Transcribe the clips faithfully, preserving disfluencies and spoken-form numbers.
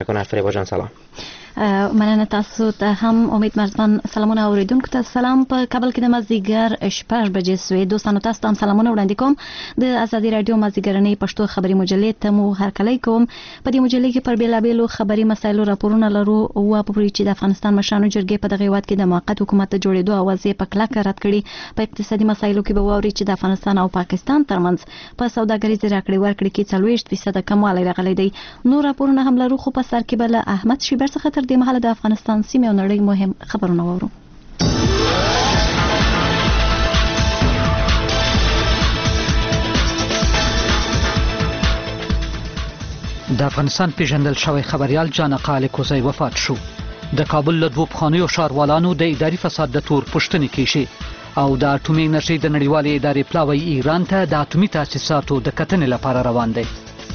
میکنه. فریبا جان سلام. مننه تاسو ته هم امید مرزبان سلامونه اوریدونکو ته سلام. په کابل کې د مازدیګر شپږ بجې سوې. دوستانو تاسو ته سلامونه وړاندې کوم. د ازادي رادیو مازدیګرنۍ پښتو خبري مجلې ته مو هرکلی کوم. په دې مجلې کې پر بیلابیلو خبري مسایلو راپورونه لرو او په پوری چې د افغانستان مشرانو جرګې په دغه هیواد کې د موقت حکومت د جوړېدو اوازې په کلکه رد کړي. په اقتصادي مسایلو کې به واوري چې د افغانستان او پاکستان ترمنځ په سوداګریزې راکړې ورکړې کې څلوېښت فیصد کموالی راغلی دی. نور راپورونه هم لرو خو په سر کې به له احمد شیبر څخه تر دې مهاله د افغانستان سیمې او نړۍ مهم خبرونه وورو. د افغانستان پیژندل شوی خبريال جان قال کوزی وفات شو. د کابل له دوه پخوانیو ښاروالانو د اداري فساد د تور پوښتنې کیږي او د اټومي انرژي د نړیوالې ادارې پلاوی ایران ته د اټومي تاسیساتو د کتنې لپاره روان دی.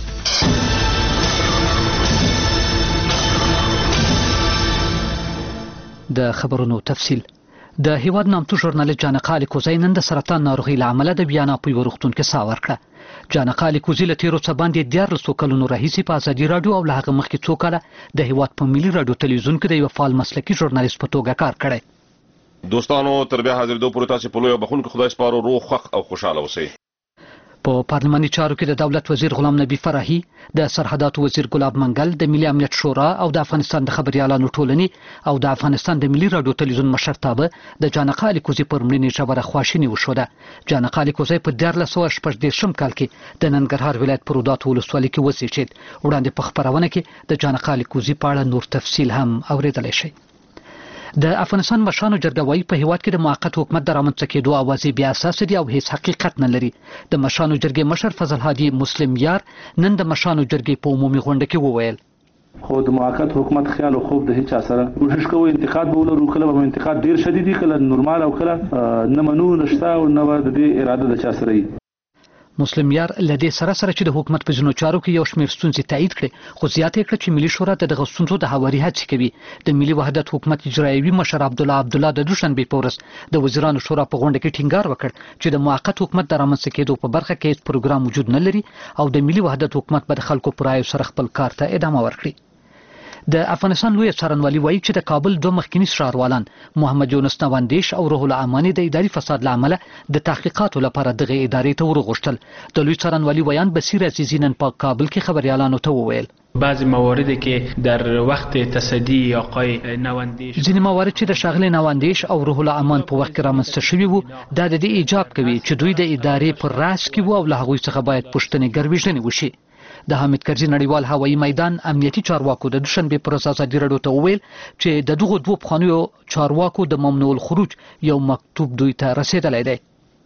د خبرونو تفصیل. د هیواد نامتو ژورنالیست جان قال کوزی نن د سرطان ناروغۍ له امله د ویانا په یو روغتون کې ساه ورکړه. جان قال کوزی له تیرو څه باندې دیارلسو کلونو راهیسې په ازادي راډیو او له هغه مخکې څو کاله د هیواد په ملي راډیو تلویزیون کې د یو فعال مسلکي ژورنالیست په توګه کار کړی. دوستانو تر بیا حاضرېدو پورې تاسې په لویه بخښونکي خدای سپارو روغ خوښ او خوشحاله اوسئ. په پارلماني چارو کې د دولت وزیر غلام نبی فرحي، د سرحداتو وزیر ګلاب منګل، د ملي امنیت شورا او د افغانستان د خبريالانو ټولنې او د افغانستان د ملي راډیو تلویزیون مشرتابه د جان قال کوزی پر مړینې ژوره خواشیني وښوده. جان قال کوزی په دیارلس سوه شپږ دېرشم کال کې د ننګرهار ولایت په روداتو ولسوالۍ کې وزیږېد. وړاندې په خپرونه کې د جان قال کوزی په اړه نور تفصیل هم اوریدلی شئ. د افغانستان مشرانو جرګه وايي په هیواد کې د موقت حکومت د رامنځته کېدو اوازې بیا اساس دي او هیڅ حقیقت نه لري. د مشرانو جرګې مشر فضل هادي مسلم یار نن د مشرانو جرګې په عمومي غونډه کې وویل خو د موقت حکومت خیال او خوب د هیڅ سره کوشش کوي انتقاد به ولرو. کله به انتقاد ډیر شدید کله نورمال او کله نه منو نشته او نه د دې اراده د چا سره وي. مسلم یار لدې سره سره چې د حکومت په ځینو چارو کې یو شمېر ستونزې تایید کړي خو زیاته کړه چې ملي شورا د دغه ستونزو د هواري هڅې کوي. د ملي وحدت حکومت اجرایوي مشر عبدالله عبدالله د دوشنبې په ورځ د وزیرانو شورا په غونډه کې ټینګار وکړ چې د موقت حکومت د رامنځته کېدو په برخه کې هیڅ پروګرام وجود نه لري او د ملي وحدت حکومت به د خلکو پر رایو سره خپل کار ته ادامه ورکړي. د افغانستان لوی څارنوالي وایي چې د کابل دوه مخکینی ښاروالان محمد یونس نواندیش او روح الله امانی د اداري فساد لامل د تحقیقاتو لپاره دغه ادارې ته ورغوښتل. د لوی څارنوالي ویان بصیر عزیزی نن په کابل کې خبريالانو ته وویل بعضی موارد که در وقت تصدی آقای نواندیش ځینې موارد چې د ښاغلي نواندیش او روح الله امان په وخت کې رامنځته شوي وو دا د دې ایجاب کوي چې دوی د ادارې پر راس کې وو او له هغوی څخه باید پوښتنې ګرویږنې وشي. د حامد کرزي نړیوال هوایي میدان امنیتي چارواکو د دوشنبې پر ورځ ازادي راډیو ته وویل چې د دغو دوه پخوانیو چارواکو د ممنوع الخروج یو مکتوب دوی ته رسیدلی دی.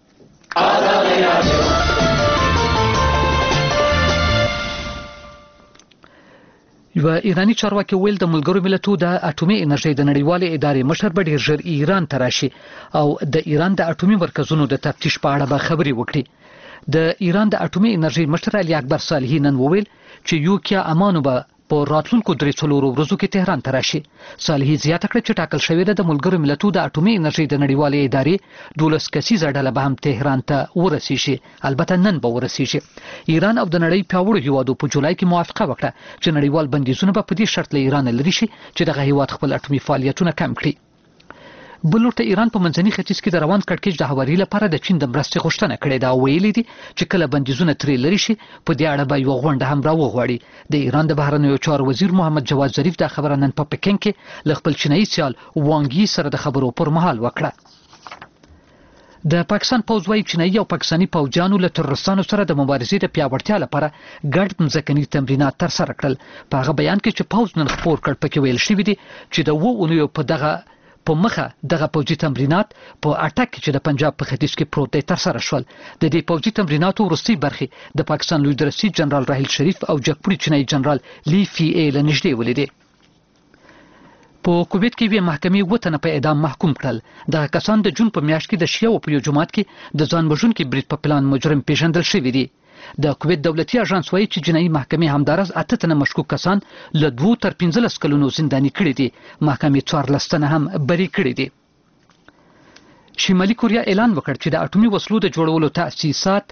یو ایرانی چارواکي ویل د ملګرو ملتونو د اټومي انرژي د نړیوالې ادارې مشر به ډیر ژر ایران ته راشي او د ایران د اټومي مرکزونو د تفتیش په اړه به خبرې وکړي. د ایران د اټومي انرژي مشر علي اکبر صالحي نن وویل چې یوکیا امانو به په راتلونکو درې څلورو ورځو کې تهران ته راشي. صالحي زیاته کړه چې ټاکل شوې ده د ملګرو ملتونو د اټومي انرژي د نړیوالې ادارې دولس کسیزه ډله به هم تهران ته ورسیږي. البته نن به ورسیږي. ایران او د نړۍ پیاوړو هیوادو په جولای کې موافقه وکړه چې نړیوال بندیزونه به په دې شرط له ایران لري شي چې دغه هیواد خپل اټومي فعالیتونه کم کړي. بل لورته ایران په منځني ختیځ کې د روان کړکېچ د هواري لپاره د چین د مرستې غوښتنه کړې ده او ویلي دي چې کله بندیزونه ترې لرې شي په دې اړه به یوه غونډه هم راوغواړي. د ایران د بهرنیو چارو وزیر محمد جواد ظریف دا خبره نن په پکین کې له خپل چینایي سیال وانګ یي سره د خبرو پر مهال وکړه. د پاکستان پوځ وايي چینایي او پاکستاني پوځیانو له ترورستانو سره د مبارزې د پیاوړتیا لپاره ګډ مځکني تمرینات ترسره کړل. په هغه بیان کې چې پوځ نن خپور کړ پکې ویل شوي دي چې د اووه اونیو په دغه په مخه دغه پوځي تمرینات په اټک کې چې د پنجاب په ختیځ کې پروت دی ترسره شول. د دې پوځي تمریناتو وروستۍ برخې د پاکستان لوی درسي جنرال راحیل شریف او جګپوړي چینایي جنرال لی فی ای له نږدې ولیدې. په کویت کې یوې محکمې اووه تنه په اعدام محکوم کړل. دغه کسان د جون په میاشت کې د شیعو په یو جومات کې د ځان وژونکي برید په پلان مجرم پیژندل شوي دي. د کویت دولتي اژانس وایي چې جنایي محکمې همدارس اته تنه مشکوک کسان له دوو تر پنځلس کلونو زنداني کړي دي. محکمې څوارلس تنه هم بری کړي دي. شمالي کوریا اعلان وکړ چې د اټومي وسلو د جوړولو تاسیسات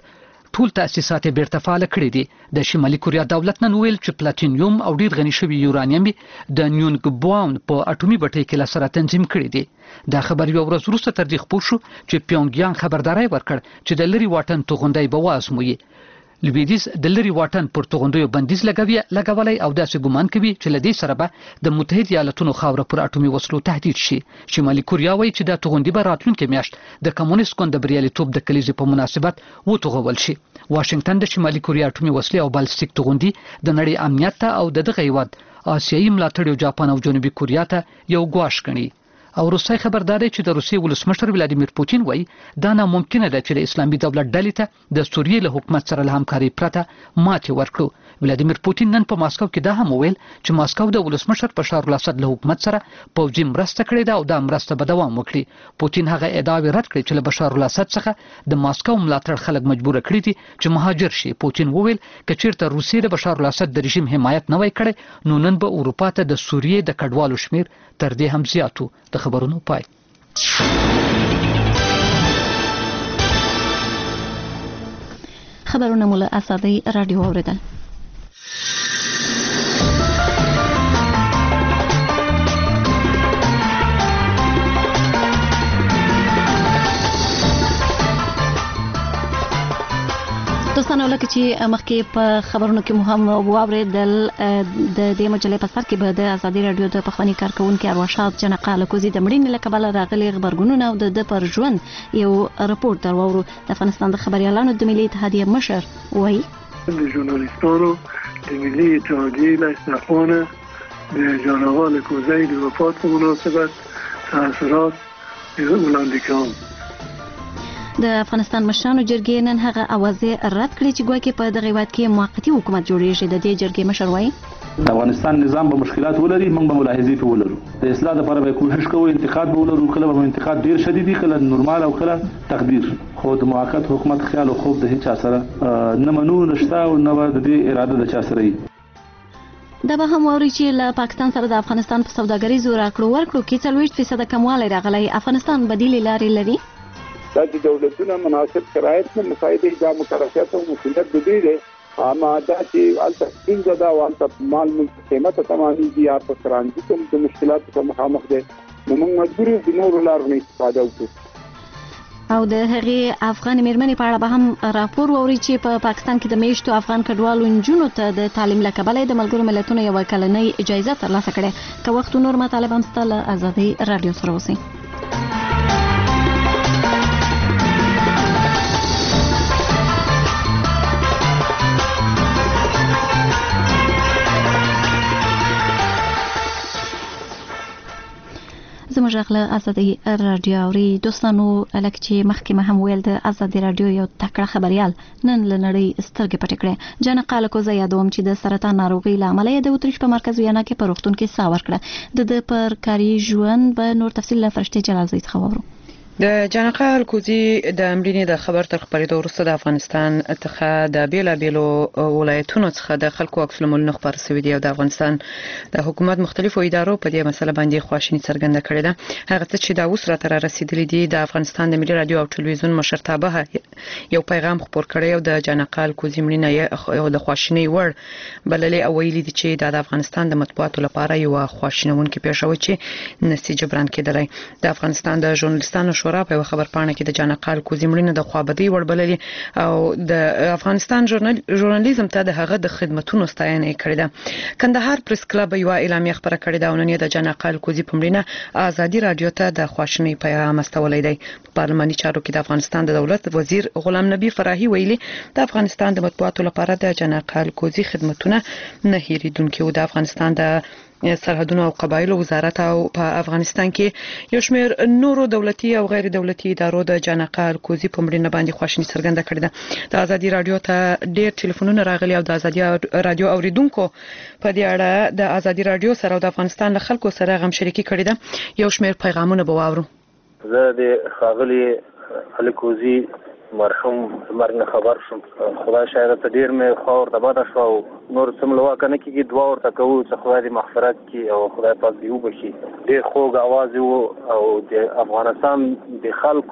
ټول تاسیسات یې بیرته فعال کړي دي. د شمالي کوریا دولت نن ویل چې پلاتینیوم او ډیر غني شوی یورانیم د نیونګبوان په اټومي بټۍ کې لا سره تنظیم کړي دي. دا خبر یو ورځ وروسته تر دې خپور شو چې پیونګیانګ خبرداري ورکړ چې د لری واټن توغندۍ به وازموي. لویدیز د لری واټن پر توغندیو بندیز لګوي لګولای او داسې ګمان کوي چې لدې سره به د متحده ایالاتونو خاوره پر اټومي وسلو تهدید شي. شمالي کوریا وایي چې د توغندي به راتلونکي میاشت د کمونیست ګوند د بریالیتوب د کلیزې په مناسبت وتوغول شي. واشنگټن د شمالي کوریا اټومي وسلې او بالستیک توغندي د نړۍ امنیت ته او د دغه هیواد آسیایي ملاتړ جاپان او جنوبي کوریا ته یو ګواښ ګڼي. او روسي خبرداري چې د روسي ولسمشر ولادیمیر پوتین وایي دا ناممکنه ده چې د اسلامي دولت ډلې ته د سوریې له حکومت سره له همکاري پرته ماتې ورکړو. ولادیمیر پوتین نن په ماسکو کې دا هم وویل چې ماسکو د ولسمشر بشار الاسد له حکومت سره پوځي مرسته کړې ده او دا مرسته به دوام وکړي. پوتین هغه ادعاوې رد کړې چې له بشار الاسد څخه د ماسکو ملاتړ خلک مجبور کړي دي چې مهاجر شي. پوتین وویل چې چیرته روسیې د بشار الاسد د رژیم حمایت نه وای کړی نو نن به اروپا ته د سوریې د کډوالو شمیر تر دې هم زیاتو. د خبرونو پای. خبرونه مو له آزادۍ رادیو اوریدل. دوستانو لکه چې مخکې په خبرونو کې مو هم واوریدل د دې مجلې په سر کې به د آزادۍ رادیو د پخواني کارکونکي ارواښاد جنقا الکوزي د مړینې له کبله راغلي غبرګونونه او د پر ژوند یو رپورټ درواورو. د افغانستان د خبريالانو د ملي اتحادیې مشر وایي د ژورنالیستانو د ملي اتحادیې له استخوانه د جنقا الکوزي د وفات په مناسبت تاثیرات وړاندې کوم. د افغانستان مشرانو جرګې نن هغه اوازې رد کړې چې ګواکې په دغه هیواد کې موقتي حکومت جوړیږي. د دې جرګې مشر وایي د افغانستان نظام به مشکلات ولري، موږ به ملاحظې په ولرو. د اصلاح لپاره به کوشش کوو، انتقاد به ولرو، کله به انتقاد ډیر شدیدي، کله نورمال او کله تقدیر. خو د موقت حکومت خیال او خوب د هیڅ سره نه منو نشته او نه د دې اراده د چا سره وي. دا به هم ووري چې له پاکستان سره د افغانستان په سوداګریزو راکړو ورکړو کې څلوېښت فیصده کموالی راغلی. افغانستان بدیلې لارې لري. دا چې دولتونه مناسب شرایط نه مصایده دا مترکات او مسؤلیت د دوی دی. اما دا چې الته څنګه دا والته مال ملک قیمته تمامي دي یا په کرانځي کوم د مشکلاتو په مخامخ دي نو موږ مجبور یو د نورو لارو نه استفاده وکړو. او د هغې افغان میرمنې په اړه به هم راپور ووري چې په پاکستان کې د میشتو افغان کډوالو نجونو ته د تعلیم له کبله د ملګرو ملتونو یوه کلنۍ اجازه ترلاسه کړې. که وخت نور مطالب هم ستا له آزادۍ رادیو سره اوسئ. زموږ غله آزادۍ رادیو اوري. دوستانو لکه چې مخکې ما هم ویل د آزادۍ رادیو یو تکړه خبريال نن له نړۍ سترګې پټې کړې. جنقا الکوزي یادوم چې د سرطان ناروغۍ له امله یې د اتریش په مرکز ویانا کې په روغتون کې ساه ورکړه. د د پر کاري ژوند به نور تفصیل له فرشتې جلالزۍ څخه واورو. د جنقا الکوزي د مړینې د خبر تر خبرېدو وروسته د افغانستان څخه د بیلابیلو ولایتونو څخه د خلکو عکس العملونه خپاره شوي دي او د افغانستان د حکومت مختلفو ادارو په دې مسله باندې خواشیني څرګنده کړې ده. هغه څه چې دا اوس راته را رسیدلي دي د افغانستان د ملي رادیو او ټلویزیون مشرتابه یو پیغام خپور کړی او د جنقا الکوزي مړینه د خواشینۍ وړ بللې او ویلي دي چې د افغانستان د مطبوعاتو لپاره یو خواشینونکې پیښه وه چې نسي جبران کېدلی. د افغانستان د ژورنالیستانو شورا په خبرپاڼه کې د جنقا الکوزي مړینه د خوابدۍ وړ بللې او د افغانستان ژورنالیزم ته د هغه د خدمتونو ستاینه کړې ده. کندهار پریس کلب یو اعلامیه خبره کړې ده او نن د جنقا الکوزي په مړینه آزادي رادیو ته د خواشینۍ پیغام استولی دی. په پارلماني چارو کې د افغانستان د دولت وزیر غلام نبی فراهي ویلي د افغانستان د مطبوعاتو لپاره د جنقا الکوزي خدمتونه نه هېریدونکي او د افغانستان د سرحدونو او قبایلو وزارت او په افغانستان کې یو شمېر نورو دولتي او غیر دولتي ادارو د جنقا الکوزي په مړینه باندې خواشیني څرګنده کړې ده. د آزادي رادیو ته ډېر ټلیفونونه راغلي او د آزادي رادیو اوریدونکو په دې اړه د آزادي رادیو سره او د افغانستان له خلکو سره غم شریکي کړې ده. یو شمېر پیغامونه به واورو. زه د ښاغلي الکوزي مرحوم مرګ نه خبر شوم. خدای شاید ته ډیر مې خور د بده شو نور څوم لوا کنه کېږي دعا ورته کوو چې خدای دې مغفرت کړي او خدای پاک دې وبخي. ډیر خوږ اواز وو او د افغانستان د خلکو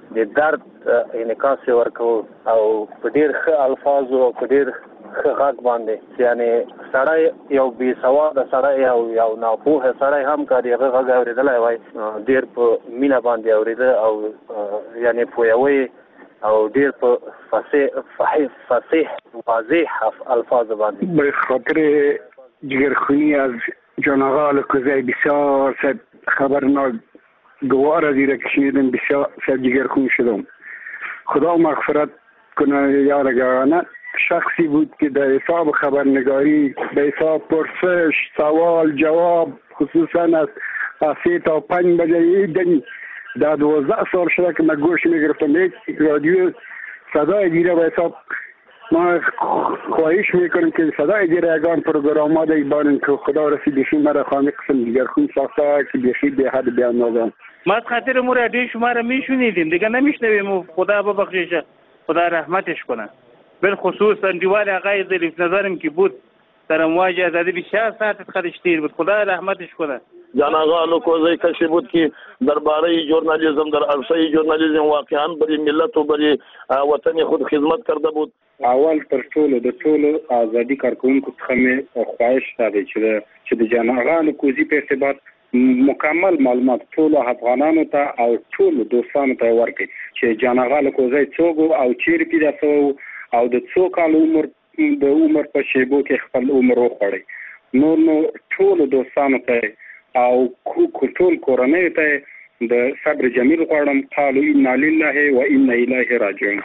د درد انعکاس ورکو او په ډیر ښه الفاظو او په ډیر ښه غږ باندې یعنی سړی یو بې سواده سړی او یو ناپوهه سړی هم که د هغه غږ اورېدلی وای ډیر په مینه باندې اورېده او یعنی پوهوی او ډیر په فصیح فصیح واضح الفاظ باندې. به خاطر جگرخونی از جان آقا الکوزی بسیار سر خبرناک گوار از ایره کشیدم، بسیار سر جگرخون شدم. خدا مغفرت کنه یارگانه. شخصی بود که در حساب خبرنگاری در حساب پرسش سوال جواب خصوصا از سه تا پنج بجه دنی در دوازده سال شده که من گوش میگرفتم یک رادیو صدای دیره به حساب ما خواهش میکنم که صدای دیره اگان پروگرام ها دی بانن که خدا رسیدشی مرا خانه قسم دیگر خون ساخته که بیخی به حد بیان نازم. ما از خاطر مو رادیو شما را میشونیدیم دیگه نمیشنویم. خدا ببخشیشه، خدا رحمتش کنه. بالخصوص انجوال آقای ظریف نظرم که بود در امواج آزادی بسیار ساعت خدشتیر بود، خدا رحمتش کنه. جان آقا الکوزی کسی بود که درباره ژورنالیسم در عرصه ژورنالیسم واقعا برای ملت و برای وطن خود خدمت کرده بود. اول تر ټولو د ټولو آزادي کارکونکو څخه مې خواهش دی چې چې د جان آقا الکوزي په ارتباط مکمل معلومات ټولو افغانانو ته او ټولو دوستانو ته ورکړي چې جان آقا الکوزي څوک او چیرې پیدا شو او د څو کال عمر د عمر په شیبو کې خپل عمر وخوړی. نور نو ټولو دوستانو ته او ټول کورنۍ ته د صبر جمیل غواړم. قالو انا لله و انا الیه راجعون.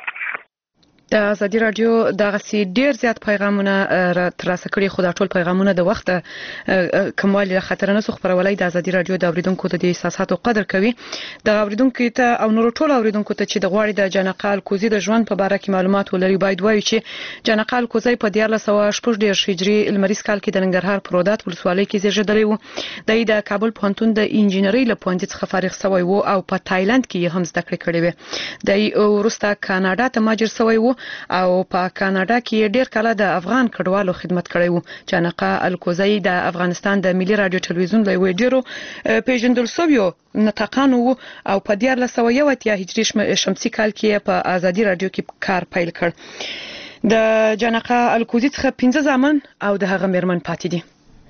د ازادي رادیو دغه سي ډیر زیات پیغامونه ترلاسه کړي، خو دا ټول پیغامونه د وخت کموالي خطر نه خبرولای د ازادي رادیو د اوریدونکو د احساساتو قدر کوي. د اوریدونکو ته او نور ټول اوریدونکو ته چې د غواړي د جان آقا الکوزي د ژوند په اړه کې معلومات ولري باید وایي چې جان آقا الکوزي په دیارلس سوه شپږ دېرش هجري لمریز کال کې د ننګرهار په رودات ولسوالۍ کې زیږیدلی و. د کابل پوهنتون د انجینرۍ له پوهنځي څخه فارغ شوی و او په تایلند کې هم زده کړې کړې وې. د وروسته کاناډا ته مهاجر شوی و او په کاناډا کې ډیر کله د افغان کډوالو خدمت کړی و. جان آقا الکوزي د افغانستان د ملي رادیو ټلویزیون له وی ډیرو پیژندل شویو نطقانو او په دیارلس سوه یو اتیا هجري شمسي کال کې په ازادي رادیو کې کار پیل کړ. د جان آقا الکوزي څخه پنځه زامن او د هغه میرمن پاتې دي.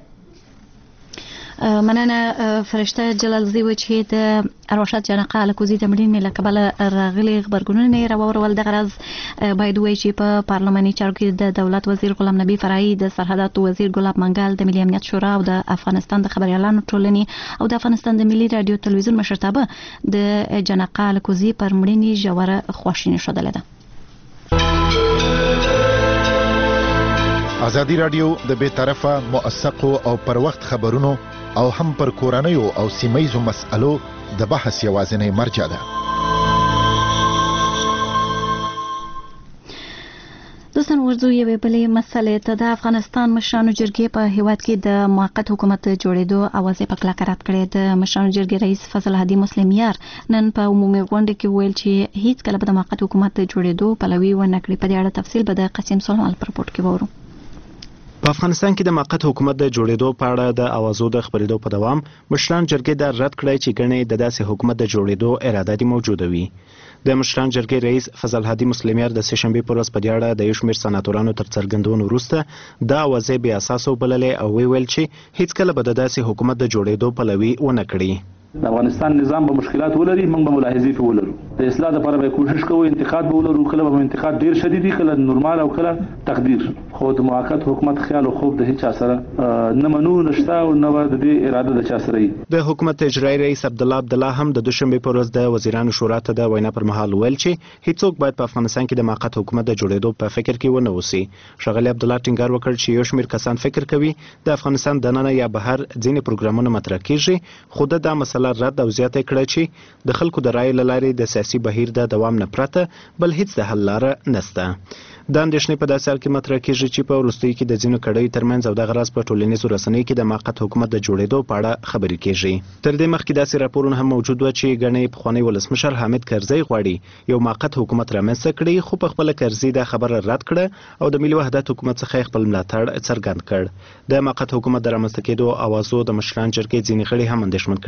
مننه فرشته جلالزی و چې د ارواښاد جان آقا الکوزي د مړینې له کبله راغلي خبرګونونه یې راوړل. دغه راز باید وایي چې په پارلماني چارو کې د دولت وزیر غلام نبي فرعي، د سرحداتو وزیر ګلاب منګل، د ملي امنیت شورا او د افغانستان د خبريالانو ټولنې او د افغانستان د ملي رادیو ټلویزیون مشرتابه د جان آقا الکوزي پر مړینې ژوره خواشیني ښودلې ده. ازادي رادیو د بې طرفه موثقو او پر وخت خبرونو او هم پر کورنیو او سیمایزو مسألو د بحث یوازینی مرجع ده. دوستان ورځو یوې بلې مسلې ته. د افغانستان مشرانو جرګې په هیواد کې د موقت حکومت جوړېدو اوازې په کلکه رد کړې. د مشرانو جرګې رئیس فضل هادي مسلمیار نن په عمومي غونډه کې ویل چې هیڅ کله به د موقت حکومت جوړېدو پلوي ونه کړي. په دې اړه تفصیل به د قاسم سلیمان په رپورټ کې وورو. په افغانستان کې د موقت حکومت د جوړېدو په اړه د اوازو د خبرېدو په دوام مشران جرګې د رد کړی چې ګڼې د داسې حکومت د جوړېدو اراده دې موجوده وي. د مشران جرګې رئیس فضل هادي مسلمیار د سه شنبې پر ورځ په دې اړه د یو شمېر سناتورانو تر څرګندونو وروسته دا اوازې بې اساسه وبللې او ویل چې هیڅکله به د داسې حکومت د جوړېدو پلوي ونه کړي. د افغانستان نظام به مشکلات ولري، موږ به ملاحظې په ولرو. د اصلاح لپاره به کوشش کوو، انتقاد به ولرو، کله به انتقاد ډیر شدیدي، کله نورمال او کله تقدیر. خو د موقت حکومت خیال او خوب د هیڅ سره نه منو نشته او نه د دې اراده د چا سره وي. د حکومت اجرایي رئیس عبد الله عبد الله هم د دوشنبه پر ورځ د وزیرانو شورا ته د وینا پر مهال ویل چې هیڅوک باید په افغانستان کې د موقت حکومت د جوړېدو په فکر کې ونه اوسي. ښاغلی عبد الله ټینګار وکړ چې یو شمېر کسان فکر کوي د افغانستان دننه یا بهر ځینې پروګرامونه مطرح کیږي، خو دا مسله رد او زیاته کړه چې د خلکو د رایې له لارې د سیاسي بهیر د دوام نه پرته بل هیڅ د حل لاره نشته. د اندېښنې په داسې حال کې مطرح کیږي چې په وروستیو کې د ځینو کړیو ترمنځ او دغه راز په ټولنیزو رسنیو کې د موقت حکومت د جوړېدو په اړه خبرې کیږي. تر دې مخکې داسې راپورونه هم موجود و چې ګڼې پخوانی ولسمشر حامد کرزی غواړي یو موقت حکومت رامنځته کړي، خو په خپله کرزي دا خبره رد کړه او د ملي وحدت حکومت څخه خپل ملاتړ څرګند کړ. د موقت حکومت د رامنځته کېدو اوازو د مشران جرګې ځینې غړي هم اندېښمن کړي دي.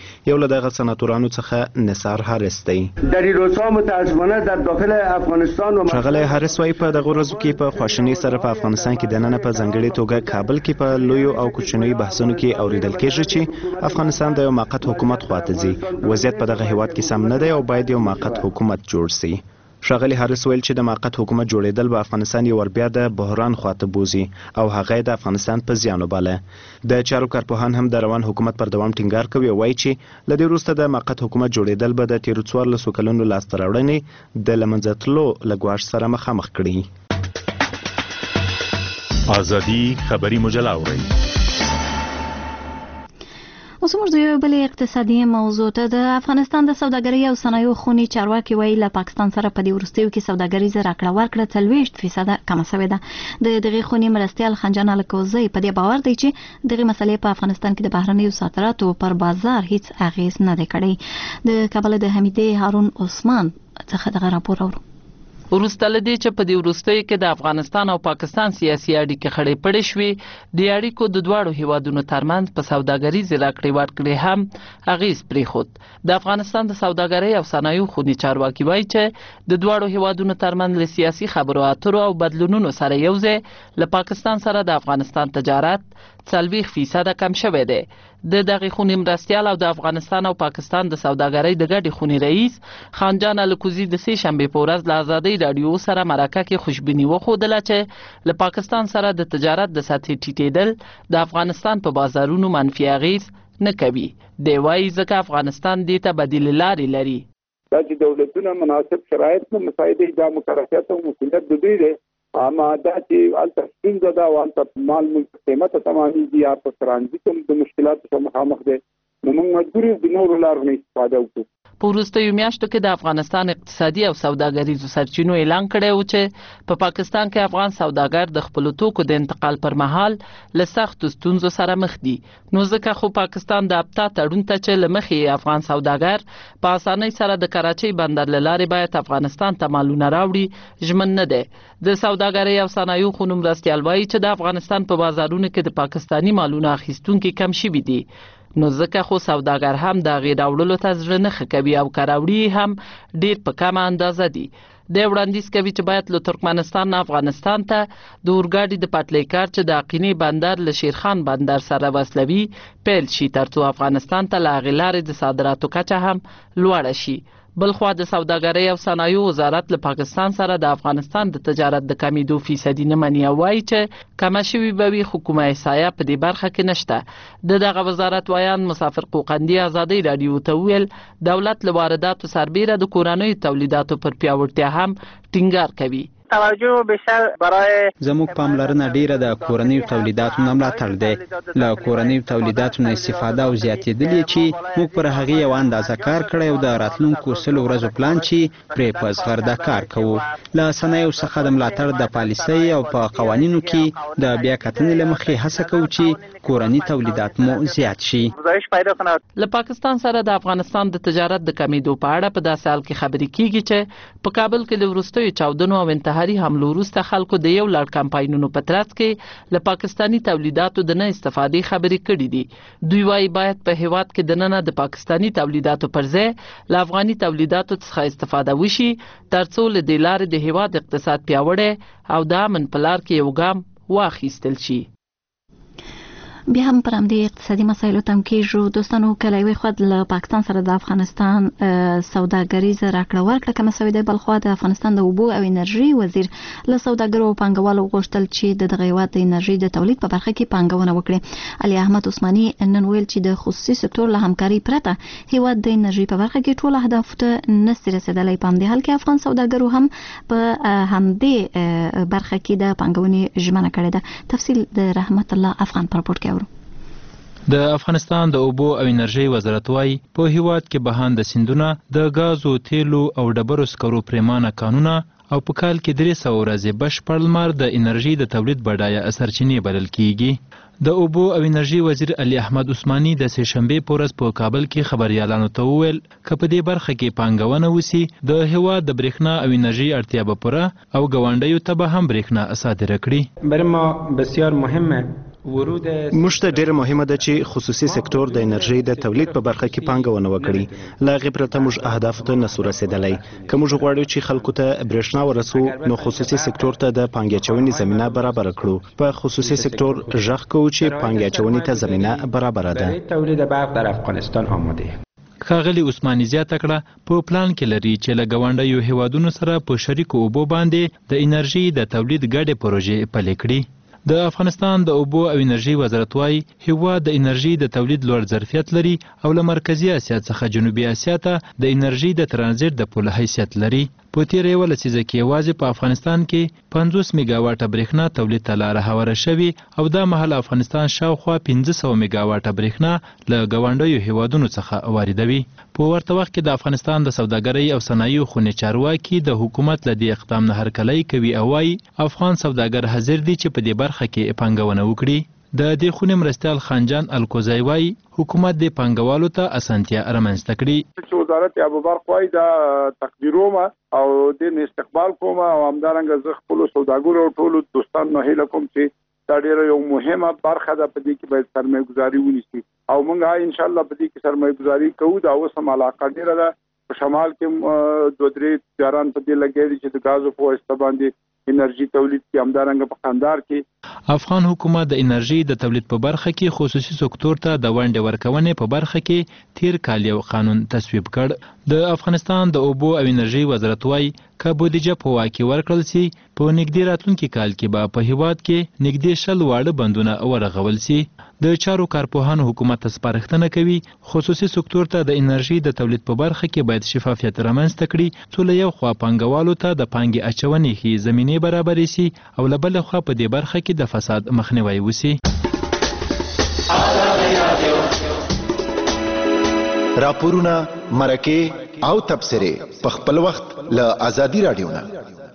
یو له دغه سناتورانو څخه نثار هارس دی. در این روزها متاسفانه در داخل افغانستان و ښاغلی هارس وایي په دغه ورځو کې په خواشینۍ سره په افغانستان کې دننه په ځانګړې توګه کابل کې په لویو او کوچنیو بحثونو کې اوریدل کېږي چې افغانستان د یو موقت حکومت خواته ځي. وضعیت په دغه هیواد کې سم نه دی او باید یو موقت حکومت جوړ شي. ښاغلی هارس ویل چې د موقت حکومت جوړېدل به افغانستان یو ور بیا د بحران خواته بوزي او هغه د افغانستان په زیان وباله. د چارو کارپوهان هم د روان حکومت پر دوام ټینګار کوي او وایي چې له دې وروسته د موقت حکومت جوړېدل به د تېرو څوارلسو کلونو لاسته راوړنې د له منځه تلو له ګواښ سره مخامخ کړي. آزادي خبری مجله اورئ. اوس موږ د یو بل اقتصادي موضوع ته د افغانستان د سوداګرۍ او صنایعو خونې چارواکي وایي له پاکستان سره په دې وروستیو کې سوداګریزه راکړه ورکړه څلوېښت فیصده کمه شوې ده. د دغې خونې مرستیال خنجان الکوزی په دې باور دی چې دغې مسلې په افغانستان کې د بهرنیو صادراتو پر بازار هیڅ اغیز نه دی کړی. د کابل د حمیدې هارون عثمان څخه دغه راپور اورو. وروسته له دې چې په دې وروستیو کې د افغانستان او پاکستان سیاسي اړیکې خړې پړې شوې، د اړیکو د دواړو هیوادونو ترمنځ په سوداګریزې راکړې ورکړې هم اغیز پرېښود. د افغانستان د سوداګرۍ او صنایعو خونې چارواکي وایي چې د دواړو هیوادونو ترمنځ له سیاسي خبرو اترو او بدلونونو سره یوځای له پاکستان سره د افغانستان تجارت څلوېښت فیصده کم شوی دی. د دغې خونې مرستیال او د افغانستان او پاکستان د سوداګرۍ د ګډې خونې رئیس خانجان الکوزي د سې شنبې په ورځ له ازادۍ راډیو سره مرکه کې خوشبیني وښودله چې له پاکستان سره د تجارت د سطحې ټیټېدل د افغانستان په بازارونو منفي اغیز نه کوي. دی وایي ځکه افغانستان دې ته بدیلې لارې لري. دا چې دولتونه مناسب شرایط نه مساعدې دا مکلفیت او مسؤلیت د دوی دی. اما دا چې الته څنګه دا وانته مال ملک قیمته تمامېږي یا په ترانزیت هم د مشکلاتو سره مخامخ دي، نو موږ مجبور یو د نورو لارو نه استفاده وکړو. په وروستیو میاشتو کې د افغانستان اقتصادي او سوداګریزو سرچینو اعلان کړی و چې په پاکستان کې افغان سوداګر د خپلو توکو د انتقال پر مهال له سختو ستونزو سره مخ دي. نو ځکه خو پاکستان د ابتا تړون ته چې له مخې افغان سوداګر په اسانۍ سره د کراچۍ بندر له لارې باید افغانستان ته مالونه راوړي ژمن نه دی. د سوداګرۍ او صنایعو خونې مرستیال وایي چې د افغانستان په بازارونو کې د پاکستاني مالونو اخیستونکي کم شوي دي. نو ځکه خو سوداګر هم د هغې راوړلو ته زړه نه ښه کوي او که راوړي هم ډېر په کمه اندازه دي. د وړاندیز کوي چې باید له ترکمنستان نه افغانستان ته د اورګاډي د پټلۍ کار چې د اقینې بندر له شیرخان بندر سره وصلوي پیل شي، ترڅو افغانستان ته له هغې لارې د صادراتو کچه هم لوړه شي. بلخوا د سوداګرۍ او صنایعو وزارت له پاکستان سره د افغانستان د تجارت د کمیدو فیصدي نه مني او وایي چې کمه شوې به وي، خو کومه احصایه په دې برخه کې نشته. د دغه وزارت ویان مسافر قوقندي ازادۍ راډیو ته وویل دولت له وارداتو سربیره د کورنیو تولیداتو پر پیاوړتیا هم ټینګار کوي. توجه بیشتر برای زموږ پاملرنه ډیره د کورنیو تولیداتو نه ملاتړ دی. له کورنیو تولیداتو نه استفاده او زیاتېدل چې موږ پر هغې یو اندازه کار کړی او د راتلونکو سلو ورځو پلان چې پرې په زغرده کار کوو. له صنایعو څخه د ملاتړ د پالیسۍ او په قوانینو کې د بیا کتنې له مخې هڅه کوو چې کورني تولیدات مو زیات شي. له پاکستان سره د افغانستان د تجارت د کمیدو په اړه په داسې حال کې خبرې کیږي چې په کابل کې له وروستیو چاودنو او انتحاري حملو وروسته خلکو د یو لړ کمپاینونو په ترڅ کې له پاکستاني تولیداتو د نه استفادې خبرې کړې دي. دوی وایي باید په هیواد کې دننه د پاکستاني تولیداتو پر ځای له افغاني تولیداتو څخه استفاده وشي، ترڅو له دې لارې د هیواد اقتصاد پیاوړی او د امن په لار کې یو ګام واخیستل شي. بیا هم پر همدې اقتصادي مسایلو تم کېږو. دوستانو کله یوې خوا له پاکستان سره د افغانستان سوداګریزه راکړه ورکړه کمه شوې ده، بلخوا د افغانستان د اوبو او انرژي وزیر له سوداګرو او پانګوالو غوښتل چې د دغه هیواد د انرژي د تولید په برخه کې پانګونه وکړي. علي احمد عثماني نن ویل چې د خصوصي سکتور له همکاري پرته هیواد د انرژي په برخه کې ټول اهدافو ته نشي رسېدلی. په همدې حال کې افغان سوداګرو هم په همدې برخه کې د پانګونې ژمنه کړې ده. تفصیل د رحمت الله افغان په راپور کې اورو. د افغانستان د اوبو او انرژي وزارت وايي په هیواد کې بهاند سیندونه د غازو، تیلو او ډبرو سکرو پریمانه قانونه او په کال کې درې سوه ورځې بشپړ لمر د انرژي د تولید بډایه سرچینې بلل کیږي. د اوبو او انرژي وزیر علي احمد عثماني د سې شنبې په ورځ په کابل کې خبريالانو ته وویل که په دې برخه کې پانګونه وسی د هیواد د برېښنا او انرژي اړتیا به پوره او ګاونډیو ته به هم برېښنا صادره کړي. برای ما بسیار مهمه ورود موږ ته ډیره مهمه ده چې خصوصي سکتور د انرژي د تولید په برخه کې پانګونه وکړي. لا غیر پرته موږ اهدافو ته نسو رسیدلی. که موږ غواړو چې خلکو ته برېښنا ورسو نو خصوصي سکتور ته د پانګې اچونې زمینه برابر کړو. په خصوصي سکتور ژغ کوو چې پانګې اچونې ته زمینه برابر ده. تولید برق در افغانستان آماده. ښاغلي عثماني زیاته کړه په پلان کې لري چې له ګاونډیو هیوادونو سره په شریکو اوبو باندې د انرژي د تولید ګډې پروژې پلي کړي. د افغانستان د اوبو او انرژي وزارت وايي هیواد د انرژي د تولید لوړ ظرفیت لري او له مرکزی اسیا څخه جنوبي اسیا ته د انرژي د ترانزیت د پل حیثیت لري. په تیر یو لسیزه کې یوازې په افغانستان کې پنځوس میګاواټه برېښنا تولید ته لاره هواره شوې او دا مهال افغانستان شاوخوا پنځه سوه میګاواټه برېښنا له ګاونډیو هیوادونو څخه واردوي. په ورته وخت کې د افغانستان د سوداګرۍ او صنایعو خونې چارواکي د حکومت له دې اقدام نه هرکلی کوي او وایي افغان سوداګر حاضر دي چې په دې برخه کې پانګونه وکړي. د دې خونې مرستیال خانجان الکوزی وایي حکومت د پانګوالو ته اسانتیا رامنځته کړي. چې وزارت ابوبکر وایي دا تقدیروم او د استقبال کوم او همدارنګه زه خپل سوداګرو او ټولو دوستانو هیله کوم چې دا ډیره یو مهمه برخه ده په دې کې باید سرمایه‌ګذاري ونیسي او موږ ان شاء الله په دې کې سرمایه‌ګذاري کوو. دا اوس هم علاقه ډیره ده په شمال کې دوه درې تجاران په دې لګېدي چې د غازو په واسطه باندې انرژي تولید کې همدارنګه په خاندار کې افغان حکومت د انرژي د تولید په برخه کې خصوصي سکتور ته د ونډې ورکونې په برخه کې تیر کال یو قانون تصویب کړ. د افغانستان د اوبو او انرژي وزارت وايي که بودیجه په واک کې ورکړل سي په نږدې راتلونکي کال کې به په هیواد کې نږدې شل واړه بندونه ورغول سي. د چارو کارپوهانو حکومت ته سپارښتنه کوي خصوصي سکتور ته د انرژي د تولید په برخه کې باید شفافیت رامنځته کړي څو له یو خوا پانګوالو ته د پانګې اچونې ښې زمینې برابرې سي او له بلې خوا په دې برخه کې د فساد مخنیوی وسي. راپورونه مرکه او تبصره په خپل وخت له ازادي رادیو نه.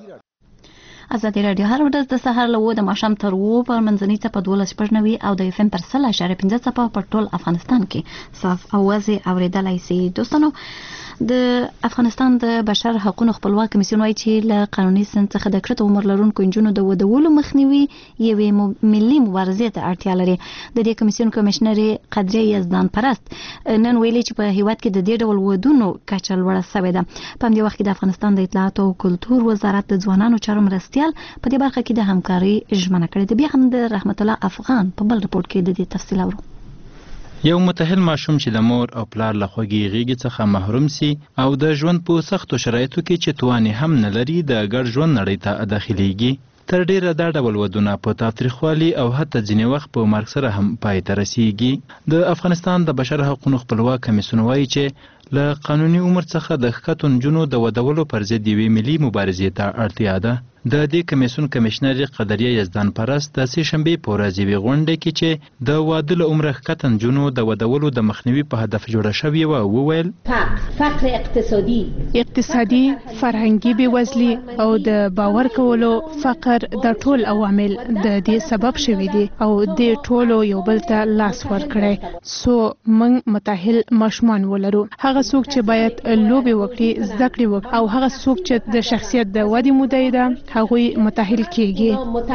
ازادي رادیو هر ورځ د سهار له اووه د ماښام تر اووه پر منځنۍ څپه دولس شپږ نوي او د اف ام پر سل اشاریه پنځه څپه په ټول افغانستان کې صاف او واضح اورېدلای سي. دوستانو د افغانستان د بشر حقوقو خپلواک کمیسیون وايي چې له قانوني سند څخه د کړت عمر لرونکو نجونو د ودولو مخنیوي یوې ملي مبارزې ته اړتیا لري. د دې کمیسیون کمشنر قدرې یزدان پرست نن ویلي چې په هیواد کې د دې ډول ودونو کچه لوړه شوې ده. په همدې وخت کې د افغانستان د اطلاعات او کلتور وزارت د ځوانانو چارو مرستیال په دې برخه کې د همکاري ژمنه کړې ده. بیا هم د رحمت الله افغان په بل رپورټ کې د دې تفصیل اورو. یو متأهل ماشوم چې د مور او پلار له خوږې غېږې څخه محروم سي او د ژوند په سختو شرایطو کې چې توانې هم نه لري د ګډ ژوند نړۍ ته داخليږي. تر ډیره دا ډول ودونه په تاوتریخوالي او حتی ځینې وخت په مرګ سره هم پای ته رسیږي. د افغانستان د بشر حقوقو خپلواک کمیسیون وایي چې له قانوني عمر څخه د ښکتو نجونو د ودولو پر ضد یوې ملي مبارزې ته اړتیا ده. د دې کمیسیون کمشنر قدریه یزدان پرست د سې شنبې په ورځ یوې غونډې کې چې د واده له عمره ښکته نجونو د ودولو د مخنیوي په هدف جوړه شوې وه وویل فقر اقتصادي اقتصادي فرهنګي بېوزلي او د باور کولو فقر د ټول عوامل د دې سبب شوي دي او د ټولو یو بل ته لاس ورکړی سو موږ متأهل ماشومان ولرو. هغه څوک چې باید لوبې وکړي زده کړې وکړي او هغه څوک چې د شخصیت د ودې مودې ده هغوی متأهل کیږي.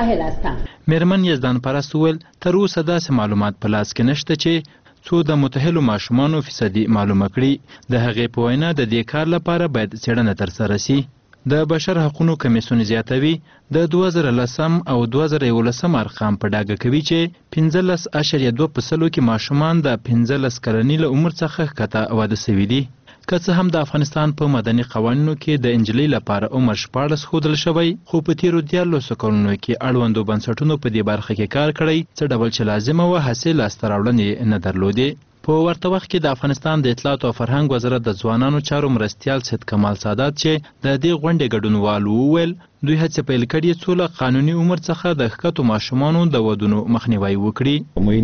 میرمن یزدان پرست وویل تر اوسه داسې معلومات په لاس کې نشته چې څو د متأهلو ماشومانو فیصدي معلومه کړي. د هغې په وینا د دې کار لپاره باید څېړنه ترسره سي. د بشر حقوقو کمیسیون زیاتوي د دوه زره لسم او دوه زره یولسم ارقام په ډاګه کوي چې پنځلس اعشاریه دوه په سلو کې ماشومان د پنځلس کلنۍ له عمر څخه ښکته واده سوي دي. که څه هم د افغانستان په مدني قوانینو کې د انجلۍ لپاره عمر شپاړس ښودل شوی خو په تیرو دیارلسو کلونو کې اړوندو بنسټونو په دې برخه کې کار کړی څه ډول چې لازمه وه هسې لاسته راوړنې نه درلودې. په ورته وخت کې د افغانستان د اطلاعات او فرهنګ وزارت د ځوانانو چارو مرستیال سید کمال سادات چې د دې غونډې ګډونوال وویل دوی هڅه پیل کړې څو له قانوني عمر څخه د ښکتو ماشومانو د ودونو مخنیوی وکړي.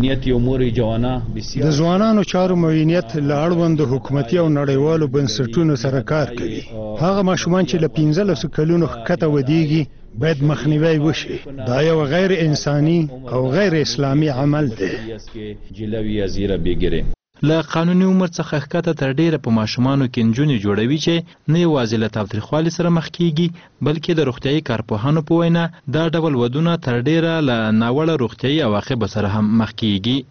د ځوانانو چارو معینیت له اړوندو حکومتي او نړیوالو بنسټونو سره کار کوي. هغه ماشومان چې له پنځلسو کلونو ښکته ودیږي باید مخنیوی وشي. دا یو غیر انساني او غیر اسلامي عمل دی. له قانوني عمر څخه ښکته تر ډیره په ماشومانو کې نجونې جوړوي چې نه یوازې له تاوتریخوالي سره مخ کیږي بلکې د روغتیايي کارپوهانو په وینا دا ډول ودونه تر ډیره له ناوړه روغتیايي عواقبو سره هم مخ کیږي.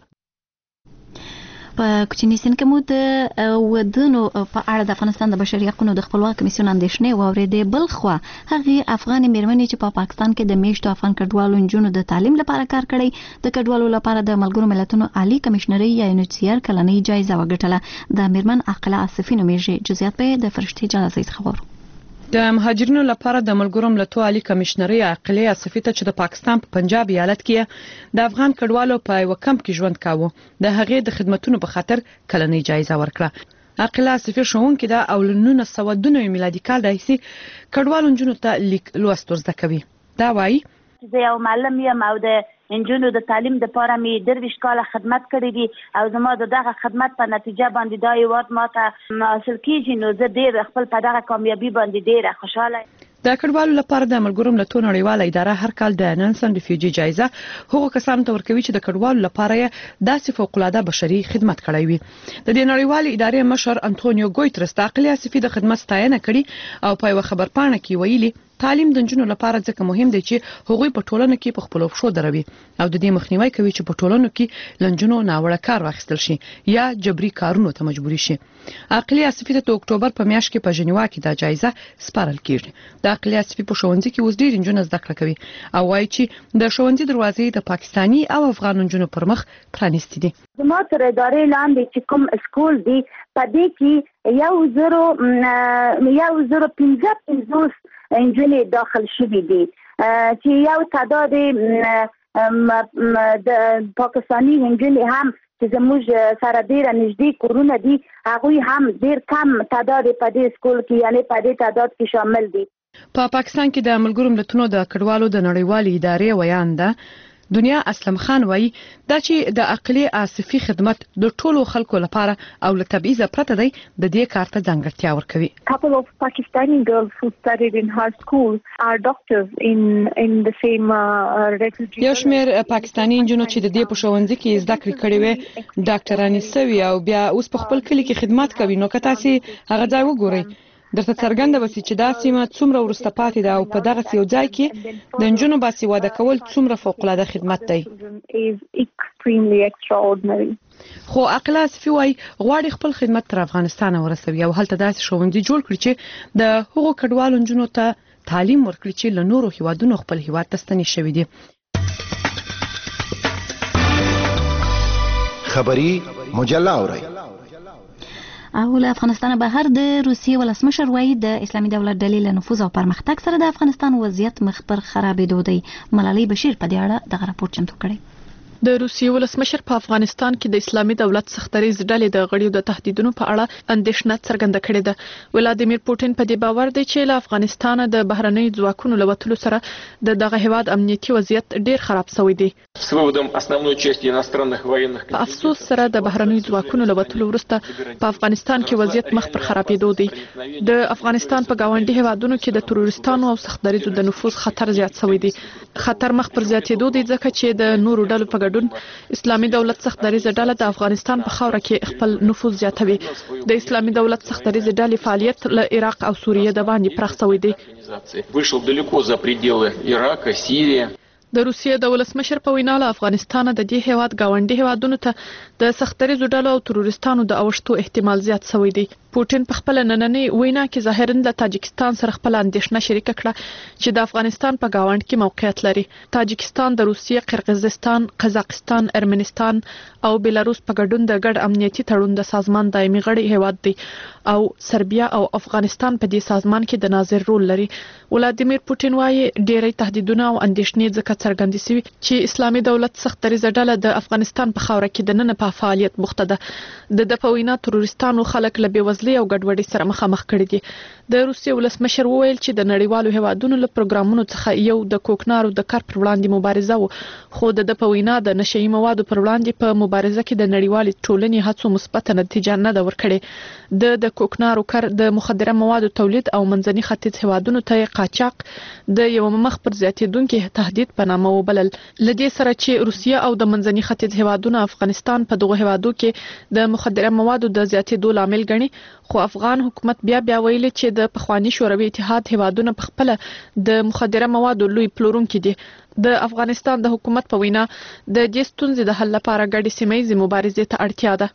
په کوچني سن کې مو د ودونو په اړه د افغانستان د بشري حقوقو د خپلواک کمیسیون اندېښنې واورېدې. بل خو هغه افغاني مېرمنې چې په پا پاکستان کې د میشتو افغان کډوالو نجونو د تعلیم لپاره کار کړی د کډوالو لپاره د ملګرو ملتونو عالی کمشنري یا یو ان ایچ سی آر کلنۍ جایزه وګټله. د مېرمن عاقله آصفي نومیږي. جزئیات به د فرشتي جلسې څخه وورو. د مهاجرینو لپاره د ملګرو ملتونو عالی کمشنري عاقله آصفي ته چې د پاکستان په پنجاب ایالت کې د افغان کډوالو په یو کمپ کې ژوند کاوه د هغې د خدماتونو په خاطر کلنۍ جایزه ورکړه. عاقله آصفي ښوونکې ده او له نولس سوه دوه نوي میلادي کال راهیسې کډوالو نجونو ته لیک لوست ور زده کوي. دا وایي زه یو معلم یم او د انجونو د تعلیم د لپاره مې درویش کاله خدمت کړی دي او زما د دغه خدمت په نتیجه باندې دا ایوارد ماته حاصل کیږي نو زه ډیر خپل په دغه کامیابی باندې ډیره خوشاله یم. د کډوالو لپاره د ملګرو ملتونو نړیواله اداره هر کال د نانسن ریفیوجی جایزه هغو کسانو ته ورکوي چې د کډوالو لپاره داسې فوق العاده بشري خدمت کړی وي. د دې نړیوالې ادارې مشر انټونیو ګویترس د عاقله آصفي د خدمت ستاینه کړې او په یو خبرپاڼه کې ویلي تعلیم د نجونو لپاره ځکه مهم دی چې هغوی په ټولنه کې په خپلو پښو دروي او د دې مخنیوي کوي چې په ټولنو کې لنجونو ناوړه کار واخیستل شي یا جبري کارونو ته مجبوري شي. عاقله آصفي ته د اکتوبر په میاشت کې په ژنیوا کې دا جایزه سپارل کیږي. د عاقله آصفي په ښوونځي کې اوس ډېر نجونې زده کړه کوي او وایي چې د ښوونځي دروازې د پاکستاني او افغان نجونو پر مخ پرانیستي دي. زما تر ادارې لاندې چې کوم سکول دی په دې کې یو زرو یو زرو پنځه پنځوس انجونې داخل شوي دي چې یو تعداد د پاکستاني انجونې هم چې زموږ سره ډېر نږدې کورونه دي هغوی هم ډېر کم تعداد په دې سکول کې یعنی په دې تعداد کې شامل دي. په پا پاکستان کې د ملګرو ملتونو د کډوالو د نړیوالې ادارې ویان ده دنیا اسلم خان وایي دا چې د عاقله آصفي خدمت د ټولو خلکو لپاره او له تبعیض پرته دی د دې کار ته ځانګړتیا ورکوي. Couple of Pakistani girls who studied in her school are doctors in in the same uh, refugee. یو شمېر پاکستاني نجونو چې د دې په ښوونځي کې زده کړې کړې وې ډاکټرانې سوي او بیا اوس په خپل کلي کې خدمت کوي. نو که تاسو هغه ځای وګورئ درته څرګنده وسی چې دا سیمه څومره ورسته پاتې ده او په دغه یو ځای کې د نجونو باسواده کول څومره فوق العاده خدمت دی. خو عاقله آصفي وایي غواړي خپل خدمت تر افغانستان ورسوي او هلته داسې ښوونځي جوړ کړي چې د هغو کډوالو نجونو ته تعلیم ورکړي چې له نورو هیوادونو خپل هیواد ته ستنې شوي دي. خبری مجله اورئ. او له افغانستان بهر د روسیې ولسمشر وایي د اسلامي دولت ډلې له نفوذ او پرمختګ سره د افغانستان وضعیت مخ پر خرابېدو دی. ملالۍ بشیر په دې اړه دغه راپور چمتو کړی. د روسیې ولسمشر په افغانستان کې د اسلامي دولت سختریز ډلې د غړیو د تهدیدونو په اړه اندېښنه څرګنده کړې ده. ولادیمیر پوټین په دې باور دی چې له افغانستان د بهرنۍ ځواکونو له وتلو سره د دغه هیواد امنیتي وضعیت ډیر خراب شوی دی. په افسوس سره د بهرنۍ ځواکونو له وتلو وروسته په افغانستان کې وضعیت مخ پر خرابېدو دی. د افغانستان په گاونډي هیوادونو کې د تروریستانو او سختریزو د نفوذ خطر زیات شوی دی. خطر مخ پر زیاتېدو دی ځکه چې د نورو ډلو په اسلامي دولت سختریزه ډله د افغانستان په خاوره کې خپل نفوذ زیاتوي. د اسلامي دولت سختریزه ډلې فعالیت له عراق او سوریه د باندې پراخ شوی دی. د روسیې د ولسمشر په وینا له افغانستان د دې هیواد گاونډي هیوادونو ته د سختریزو ډلو او تروریستانو د اوښتو احتمال زیات شوی دی. پوټین په خپل نننۍ وینا کې ظاهرا د تاجکستان سره خپل اندېښنه شریکه کړه چې د افغانستان په گاوند کې موقعیت لري. تاجکستان د روسیې، قرغیزستان، قزاقستان، ارمنستان او بیلاروس په ګډون د ګډ امنیتي تړون د سازمان دایمي غړي هیواد دی او سربیا او افغانستان په دې سازمان کې د ناظر رول لري. ولادیمیر پوټین وايي ډېری تهدیدونه او اندېښنې ځکه څرګندې شوي چې اسلامي دولت سختریزه ډله د افغانستان په خاوره کې د نن په فعالیت بوخته ده. د د په وینا تروریستانو خلک له بېوزلۍ او ګډوډۍ سره مخامخ کړي دي. د روسیې ولسمشر وویل چې د نړیوالو هیوادونو له پروګرامونو څخه یو د کوکنارو د کار پر وړاندې مبارزه و، خو د په وینا د نشئی موادو پر وړاندې په مبارزه کې د نړیوالې ټولنې هڅو مثبت نتیجه نه ده ورکړې. د د کوکنارو کار د مخدره موادو تولید او منځني ختیځ هیوادونو ته قاچاق د یو مخ پر زیاتېدونکو تهدید په اعلاننامه وبلل. لدې سره چې روسیه او د منځني ختیځ هیوادونو افغانستان په دغه هیوادو کې د مخدره موادو د زیاتېدو لامل ګڼي، خو افغان حکومت بیا بیا ویلي چې د پخوانی شوروي اتحاد هیوادونو په خپل د مخدره موادو لوی پلورونکي دي. د افغانستان د حکومت په وینا د دې ستونزې د حل لپاره ګډې سیمه‌یزې مبارزې ته اړتیا ده.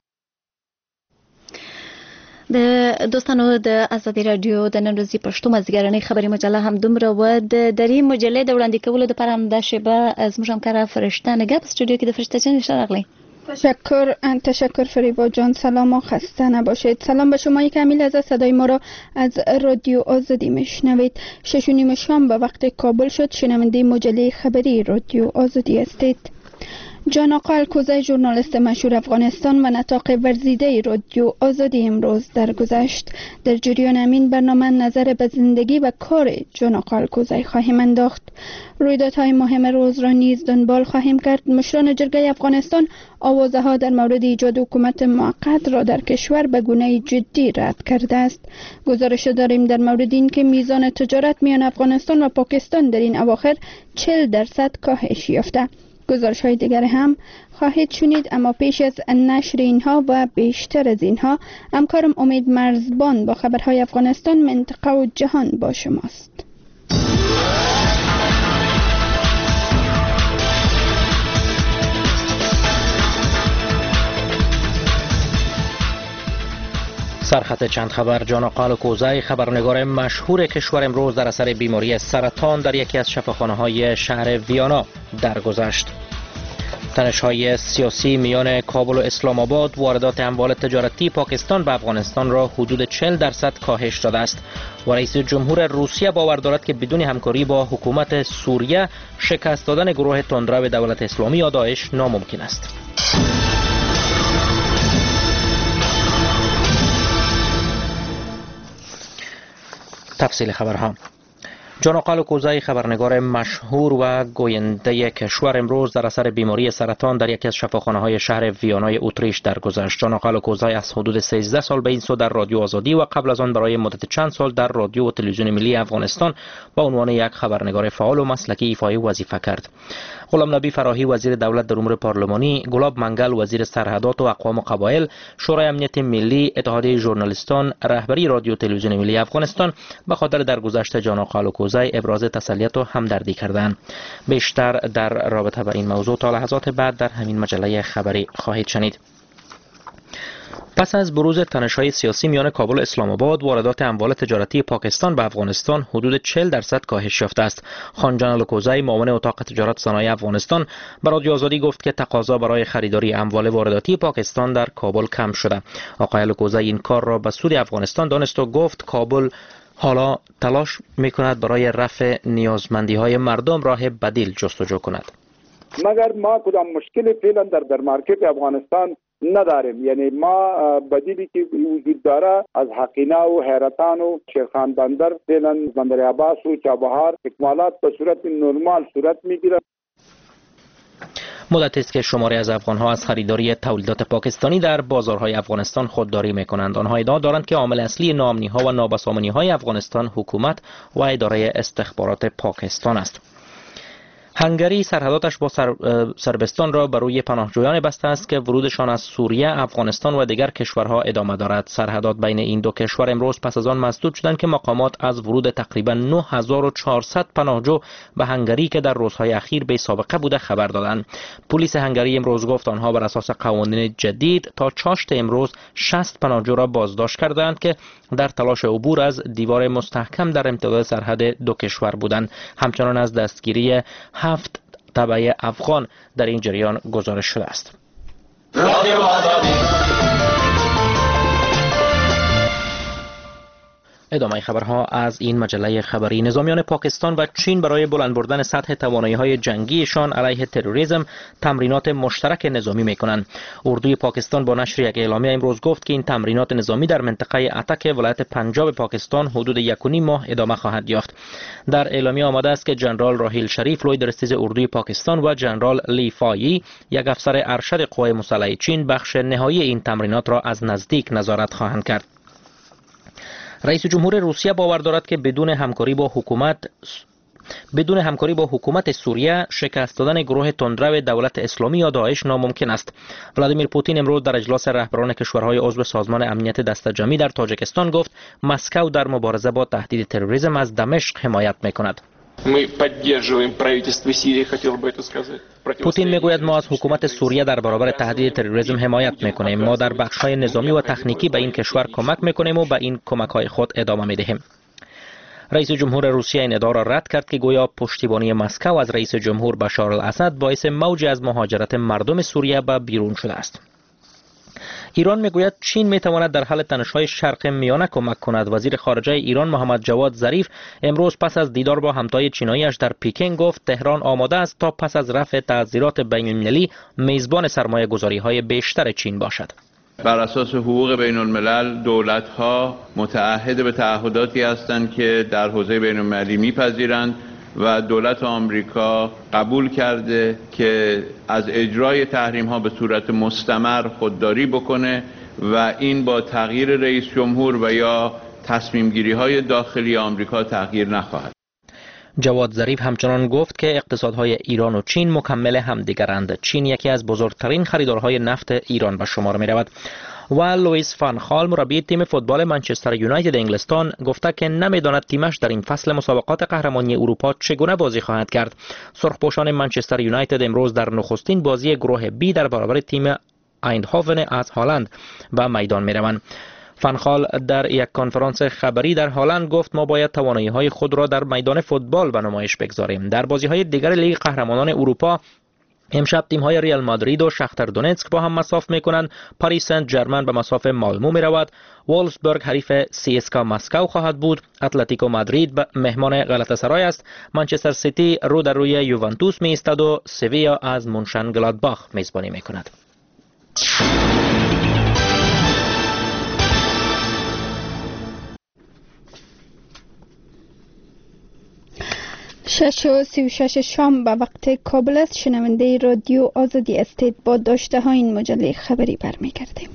د دوستانو د ازادي رادیو د نن ورځې پښتو مازیګرنۍ خبري مجله هم دومره و. د درې مجلې د وړاندې کولو لپاره هم د شیبه زموږ همکاره فرشته نګه په استودیو کې د فرشته جان راغلی. تشکر تشکر فریبا جان. سلام و خسته نباشید. سلام به شما کمیل از صدای ما را از رادیو آزادی میشنوید. شش و نیم شام به وقت کابل شد. شنونده مجله خبری رادیو آزادی هستید. جان آقا الکوزی ژورنالیست مشهور افغانستان و نطاق ورزیده رادیو آزادی امروز درگذشت. در جریان همین برنامه نظر به زندگی و کار جان آقا الکوزی خواهیم انداخت. رویدادهای مهم روز را نیز دنبال خواهیم کرد. مشران جرگه افغانستان آوازه ها در مورد ایجاد حکومت موقت را در کشور به گونه جدی رد کرده است. گزارش داریم در مورد این که میزان تجارت میان افغانستان و پاکستان در این اواخر چهل درصد کاهش یافته. گزارش های دیگر هم خواهید شنید، اما پیش از نشر اینها و بیشتر از اینها همکارم امید مرزبان با خبرهای افغانستان، منطقه و جهان با شماست. سرخط چند خبر. جان آقا الکوزی خبرنگار مشهور کشور امروز در اثر بیماری سرطان در یکی از شفاخانه‌های شهر ویانا درگذشت. تنش‌های سیاسی میان کابل و اسلام آباد واردات اموال تجارتی پاکستان به افغانستان را حدود چهل درصد کاهش داده است و رئیس جمهور روسیه باور دارد که بدون همکاری با حکومت سوریه شکست دادن گروه تندرو دولت اسلامی یا داعش ناممکن است. تفصیل خبرها. جان آقا الکوزی خبرنگار مشهور و گوینده کشور امروز در اثر بیماری سرطان در یکی از شفاخانه‌های شهر ویانای اتریش درگذشت. جان آقا الکوزی از حدود سیزده سال به این سو در رادیو آزادی و قبل از آن برای مدت چند سال در رادیو و تلویزیون ملی افغانستان با عنوان یک خبرنگار فعال و مسلکی ایفای وظیفه کرد. غلام نبی فراهی وزیر دولت در امور پارلمانی، گلاب منگل وزیر سرحدات و اقوام و قبایل، شورای امنیت ملی، اتحادیه ژورنالیستان، رهبری رادیو تلویزیون ملی افغانستان به خاطر درگذشت جان آقا الکوزی ابراز تسلیت و همدردی کردند. بیشتر در رابطه با این موضوع تا لحظات بعد در همین مجله خبری خواهید شنید. پس از بروز تنش‌های سیاسی میان کابل و اسلام آباد، واردات اموال تجارتی پاکستان به افغانستان حدود چهل درصد کاهش یافته است. خان جان الکوزی معاون اتاق تجارت صنایع افغانستان به رادیو آزادی گفت که تقاضا برای خریداری اموال وارداتی پاکستان در کابل کم شده. آقای الکوزی این کار را به سود افغانستان دانست و گفت کابل حالا تلاش می‌کند برای رفع نیازمندی‌های مردم راه بدیل جستجو کند. مگر ما کدام مشکل فعلا در در مارکت افغانستان نداریم. یعنی ما بدیلی که وجود داره از حقینا و حیرتان و شیرخان بندر، فعلا بندر عباس و چابهار اکمالات به صورت نرمال صورت میگیره. مدت است که شماری از افغان‌ها از خریداری تولیدات پاکستانی در بازارهای افغانستان خودداری می‌کنند. آنها ادعا دارند که عامل اصلی ناامنی‌ها و نابسامانی‌های افغانستان حکومت و اداره استخبارات پاکستان است. هنگری سرحداتش با سر... سربستان را بر روی پناهجویان بسته است که ورودشان از سوریه، افغانستان و دیگر کشورها ادامه دارد. سرحدات بین این دو کشور امروز پس از آن مسدود شدند که مقامات از ورود تقریبا نه هزار و چهارصد پناهجو به هنگری که در روزهای اخیر بی سابقه بوده خبر دادند. پلیس هنگری امروز گفت آنها بر اساس قوانین جدید تا چاشت امروز شصت پناهجو را بازداشت کردند که در تلاش عبور از دیوار مستحکم در امتداد سرحد دو کشور بودند. همچنان از دستگیری هفت تبع افغان در این جریان گزارش شده است. ادامه خبرها از این مجله خبری. نظامیان پاکستان و چین برای بلند بردن سطح توانایی‌های جنگیشان علیه تروریسم تمرینات مشترک نظامی می‌کنند. اردوی پاکستان با نشر یک اعلامیه امروز گفت که این تمرینات نظامی در منطقه اتک ولایت پنجاب پاکستان حدود یک و نیم ماه ادامه خواهد یافت. در اعلامیه آمده است که جنرال راهیل شریف لوی درستیز اردوی پاکستان و جنرال لی فایی یک افسر ارشد قوای مسلحه چین بخش نهایی این تمرینات را از نزدیک نظارت خواهند کرد. رئیس جمهور روسیه باور دارد که بدون همکاری با حکومت بدون همکاری با حکومت سوریه شکست دادن گروه تندرو دولت اسلامی یا داعش ناممکن است. ولادیمیر پوتین امروز در اجلاس رهبران کشورهای عضو سازمان امنیت دست جمعی در تاجیکستان گفت مسکو در مبارزه با تهدید تروریسم از دمشق حمایت میکند. پوتین میگوید ما از حکومت سوریه در برابر تهدید تروریسم حمایت میکنیم. ما در بخش‌های نظامی و تکنیکی به این کشور کمک میکنیم و به این کمک‌های خود ادامه میدهیم. رئیس جمهور روسیه این ادعا را رد کرد که گویا پشتیبانی مسکو از رئیس جمهور بشار الاسد باعث موج از مهاجرت مردم سوریه به بیرون شده است. ایران میگوید چین میتواند در حل تنش‌های شرق میانه کمک کند. وزیر خارجه ایران محمد جواد ظریف امروز پس از دیدار با همتای چینایی‌اش در پکین گفت تهران آماده است تا پس از رفع تعزیرات بین‌المللی میزبان سرمایه‌گذاری‌های بیشتر چین باشد. بر اساس حقوق بین الملل دولت‌ها متعهد به تعهداتی هستند که در حوزه بین المللی میپذیرند و دولت آمریکا قبول کرده که از اجرای تحریم ها به صورت مستمر خودداری بکنه و این با تغییر رئیس جمهور و یا تصمیم گیری های داخلی آمریکا تغییر نخواهد. جواد ظریف همچنان گفت که اقتصادهای ایران و چین مکمل همدیگرند. چین یکی از بزرگترین خریدارهای نفت ایران به شمار می رود. و لوئیس فان خال مربی تیم فوتبال منچستر یونایتد انگلستان گفته که نمیداند تیمش در این فصل مسابقات قهرمانی اروپا چگونه بازی خواهد کرد. سرخپوشان منچستر یونایتد امروز در نخستین بازی گروه بی در برابر تیم ایندهوون از هالند به میدان میروند. فان خال در یک کنفرانس خبری در هالند گفت ما باید توانایی‌های خود را در میدان فوتبال به نمایش بگذاریم. در بازی‌های دیگر لیگ قهرمانان اروپا امشب تیم‌های ریال مادرید و شختر دونتسک با هم مساف می‌کنند. پاریس سن ژرمن به مساف مالمو می‌رود. وولفسبورگ حریف سی اس کا مسکو خواهد بود. اتلتیکو مادرید به مهمان غلاتاسرای است. منچستر سیتی رو در روی یوونتوس می‌ایستد و سویا از مونشن گلادباخ میزبانی می‌کند. شش و سی و شش شام به وقت کابل است. شنونده رادیو آزادی استید. با داشته ها این مجله خبری برمیگردیم.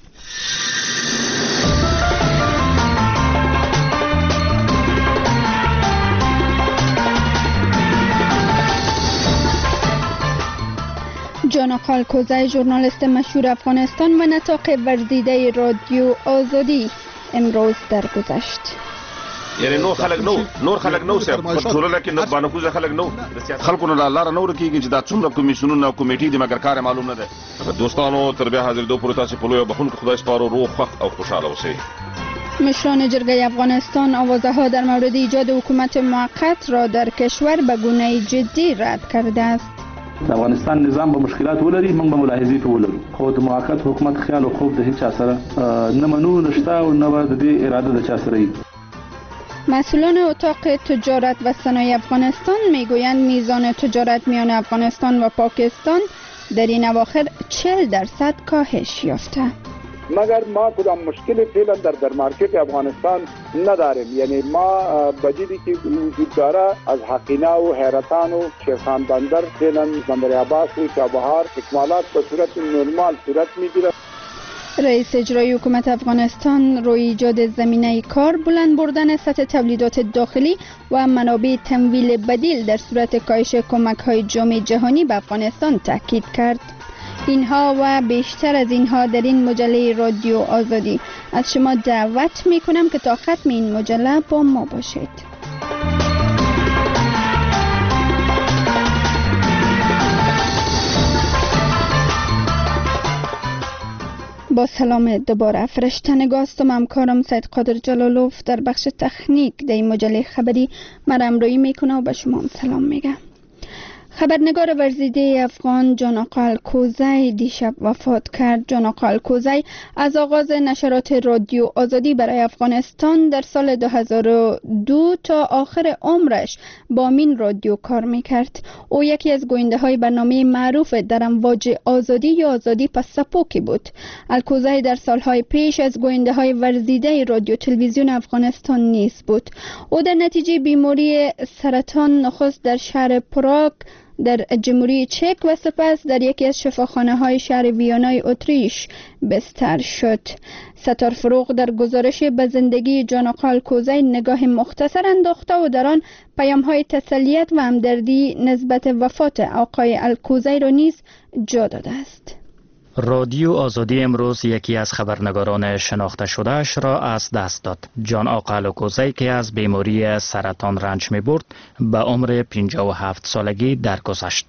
جان خالکوزی ژورنالیست مشهور افغانستان و نطاق ورزیده رادیو آزادی امروز درگذشت. یعنی نور خلک نو نور خلک نو سه په ټولنه کې نه باندې کوزه خلک نو خلکو نه لار نه ورکیږي چې دا څومره کمیشنونه او کمیټې د مګر کار معلوم نه ده. دوستانو تر بیا حاضر دو پروتاسي په لوی بخون کې خدای سپارو روح خوښ او خوشاله اوسئ. مشران جرگه افغانستان آوازه ها در مورد ایجاد حکومت موقت را در کشور به گونه جدی رد کرده است. افغانستان نظام به مشکلات ولري موږ به ملاحظې په ولرو خو د موقت حکومت خیال او خوب د هیڅ سره نه منو نشته او نه د دې اراده د چا سره. مسئولان اتاق تجارت و صنایع افغانستان میگویند میزان تجارت میان افغانستان و پاکستان در این اواخر چهل درصد کاهش یافته. مگر ما کدام مشکل فعلا در در مارکت افغانستان نداریم. یعنی ما بدیدی که وجود داره از حقینا و حیرتان و شیخان بندر فعلا بندر عباس و چابهار اکمالات به صورت نرمال صورت میگیره. رئیس اجرایی حکومت افغانستان روی ایجاد زمینه کار، بلند بردن سطح تولیدات داخلی و منابع تمویل بدیل در صورت کاهش کمک‌های جامعه جهانی به افغانستان تاکید کرد. اینها و بیشتر از اینها در این مجله رادیو آزادی. از شما دعوت می‌کنم که تا ختم این مجله با ما باشید. با سلام دوباره فرشتنگاه هستم. همکارم سید قادر جلالوف در بخش تکنیک در این مجله خبری مرا همراهی میکنه و به شما هم سلام میگه. خبرنگار ورزیده افغان جان آقا الکوزی دیشب وفات کرد. جان آقا الکوزی از آغاز نشرات رادیو آزادی برای افغانستان در سال دو هزار و دو تا آخر عمرش با این رادیو کار میکرد. او یکی از گوینده های برنامه معروف در امواج آزادی یا آزادی پس سپوکی بود. الکوزی در سالهای پیش از گوینده های ورزیده رادیو تلویزیون افغانستان نیز بود. او در نتیجه بیماری سرطان نخست در شهر پراگ در جمهوری چک و سپس در یکی از شفاخانه‌های شهر ویانای اتریش بستر شد. ستار فروغ در گزارش به زندگی جان آقا الکوزی نگاه مختصر انداخته و در آن پیام‌های تسلیت و همدردی نسبت وفات آقای الکوزی را نیز جا داده است. رادیو آزادی امروز یکی از خبرنگاران شناخته شدهش را از دست داد. جان آقا الکوزی که از بیماری سرطان رنج می برد به عمر پنجاه و هفت سالگی درگذشت.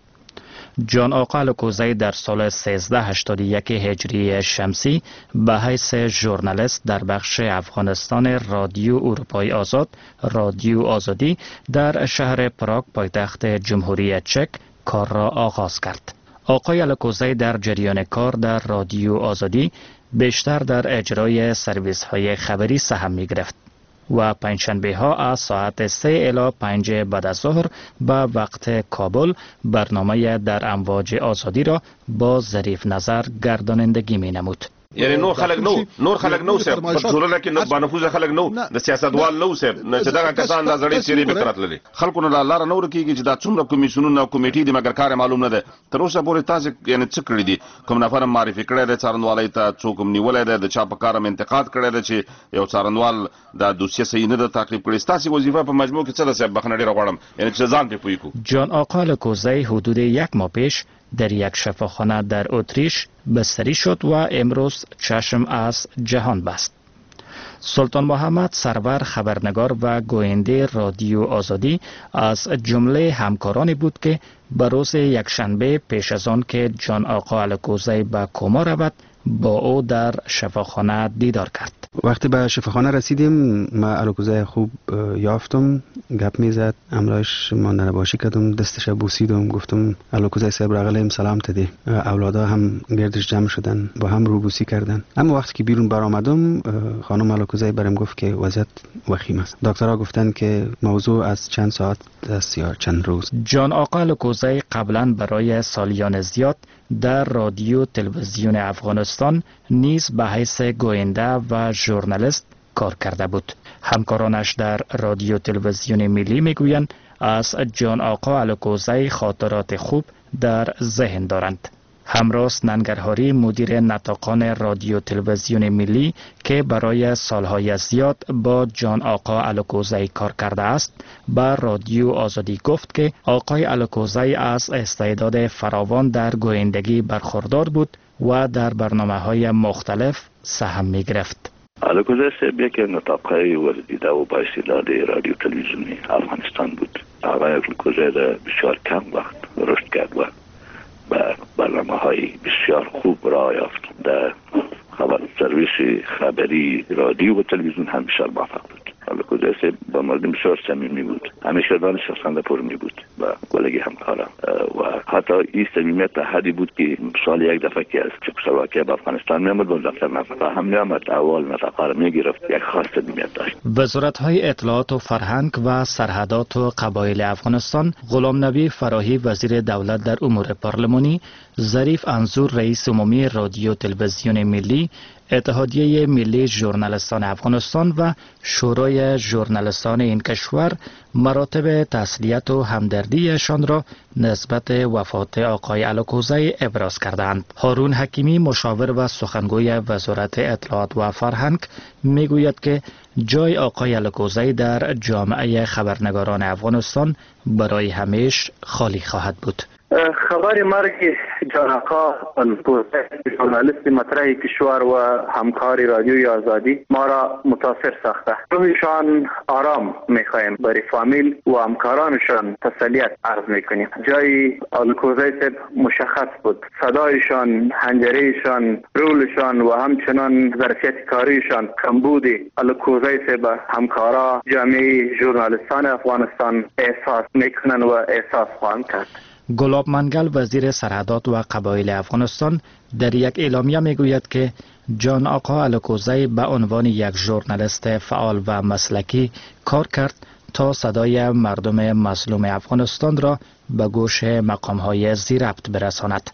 جان آقا الکوزی در سال سیزده هشتاد و یک هجری شمسی به حیث ژورنالیست در بخش افغانستان رادیو اروپای آزاد رادیو آزادی در شهر پراگ پایتخت جمهوری چک کار را آغاز کرد. آقای الکوزی در جریان کار در رادیو آزادی بیشتر در اجرای سرویس های خبری سهم می گرفت و پنجشنبه ها از ساعت سه الی پنج بعد از ظهر به وقت کابل برنامه در امواج آزادی را با ظریف نظر گردانندگی می نمود. یعنی نور خلق نو نور خلق نو سه په ټولنه کې نه بانفوز خلق نو د سیاستوال نو سه نه چې دا کسان د زړې چیرې به ترات لري خلکو نه لار نه ورکیږي چې دا څومره کمیشنونه او کمیټې د مګر کار معلوم نه ده تر اوسه پورې تاسو یعنی څه کړی دي کوم نفر معرفي کړی دی څارنوالۍ ته څوک نیولای دی د چا په کار انتقاد کړی دی چې یو څارنوال دا دوسیه صحیح نه ده تعقیب کړی تاسو وظیفه په مجموع کې څه ده صاحب بخنه ډیر غواړم یعنی چې ځان په پوي کو جان آقا الکوزی حدود یک ماه پیش در یک شفاخانه در اتریش بستری شد و امروز چشم از جهان بست. سلطان محمد سرور خبرنگار و گوینده رادیو آزادی از جمله همکارانی بود که به روز یکشنبه پیش از آن که جان آقا الکوزی به کما رود با او در شفاخانه دیدار کرد. وقتی به شفاخانه رسیدیم ما الکوزی خوب یافتم، گپ میزد، املاش ماندن باشی کردم، دستش بوسیدم، گفتم الکوزی صاحب راغلیم سلام تدی. اولادا هم گردش جمع شدن با هم روبوسی کردن. اما وقتی که بیرون برآمدم خانم الکوزی برام گفت که وضعیت وخیم است. دکترها گفتن که موضوع از چند ساعت است یا چند روز. جان آقا الکوزی قبلا برای سالیان زیاد در رادیو تلویزیون افغانستان نیز به حیث گوینده و ژورنالیست کار کرده بود. همکارانش در رادیو تلویزیون ملی میگویند از جان آقا الکوزی خاطرات خوب در ذهن دارند. همراست ننگرهاری مدیر نطاقان رادیو تلویزیون ملی که برای سالهای زیاد با جان آقا الکوزی کار کرده است با رادیو آزادی گفت که آقای الکوزی از استعداد فراوان در گویندگی برخوردار بود و در برنامه‌های مختلف سهم می گرفت. الکوزی صاحب یک نطاقای ورزیده و با استعداد رادیو تلویزیونی افغانستان بود. آقای الکوزی در بسیار کم وقت رشد کرد و به برنامه های بسیار خوب را یافت. در خبر سرویس خبری رادیو و تلویزیون هم بسیار موفق بود. الکوزی با مردم بسیار صمیمی بود. همیشه دانش شخصنده پر می بود و گلگی همکارم و حتی این صمیمیت تا حدی بود که سال یک دفعه که از چکسلواکیه به افغانستان می آمد و دفتر نفقه هم می آمد اول نطاقه را می گرفت. یک خاص صمیمیت داشت. وزارت‌های اطلاعات و فرهنگ و سرحدات و قبایل افغانستان غلام نبی فراهی وزیر دولت در امور پارلمانی، ظریف انظور رئیس عمومی رادیو تلویزیون ملی، اتحادیه ملی ژورنالیستان افغانستان و شورای ژورنالیستان این کشور مراتب تسلیت و همدردیشان را نسبت وفات آقای الکوزی ابراز کردند. هارون حکیمی مشاور و سخنگوی وزارت اطلاعات و فرهنگ میگوید که جای آقای الکوزی در جامعه خبرنگاران افغانستان برای همیشه خالی خواهد بود. خبر مرگ جان آقا الکوزی ژورنالیست مطرح کشور و همکار رادیوی آزادی ما را متاثر ساخته. روحشان آرام میخواهیم، برای فامیل و همکارانشان تسلیت عرض میکنیم. جای الکوزی صاحب مشخص بود. صدایشان، حنجرهشان، رولشان و همچنان ظرفیت کاریشان کمبود الکوزی صاحب همکارا جامعه ژورنالیستان افغانستان احساس میکنن و احساس خواهند کرد. گلاب منگل وزیر سرحدات و قبایل افغانستان در یک اعلامیه میگوید که جان آقا الکوزی به عنوان یک ژورنالیست فعال و مسلکی کار کرد تا صدای مردم مظلوم افغانستان را به گوش مقام‌های ذی‌ربط برساند.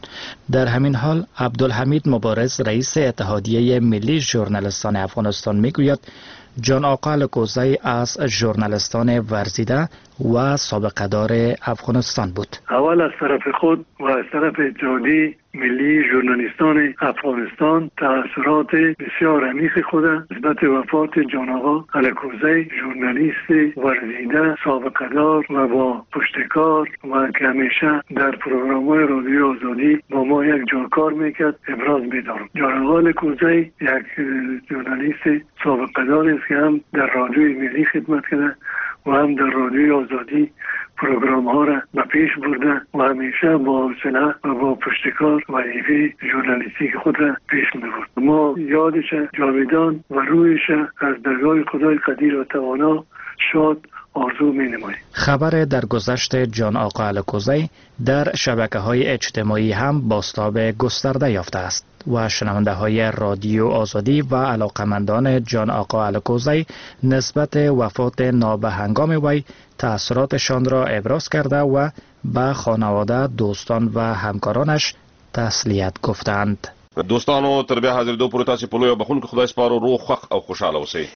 در همین حال عبدالحمید مبارز رئیس اتحادیه ملی ژورنالیستان افغانستان میگوید جان آقا الکوزی از ژورنالیستان ورزیده و سابقه دار افغانستان بود. اول از طرف خود و از طرف جامعه ملی ژورنالیستان افغانستان تأثیرات بسیار عمیق خود نسبت وفات جان آقا الکوزی، ژورنالیست ورزیده سابقه دار و با پشتکار و که همیشه در پروگرام‌های رادیو آزادی با ما یک جا کار میکرد ابراز می‌دارم. جان آقا الکوزی یک ژورنالیست سابقه دار است که هم در رادیو ملی خدمت کرده و هم در رادیو آزادی پروگرام ها را به پیش برده و همیشه با حوصله و با پشتکار وظیفه ژورنالیستیک خود را پیش می‌برد. ما یادش جاودان و رویش از درگاه خدای قدیر و توانا شاد آرزو می‌نماییم. خبر درگذشت جان آقا الکوزی در شبکه‌های اجتماعی هم بازتاب گسترده یافته است و شنونده های رادیو آزادی و علاقمندان جان آقا الکوزی نسبت وفات نابهنگام وی تأثیراتشان را ابراز کرده و به خانواده، دوستان و همکارانش تسلیت گفتند. دوستانو تر بیا حاضرېدو پورې تاسې په لویه بخښونکي خدای سپارو، روغ خوښ او خوشحاله اوسئ.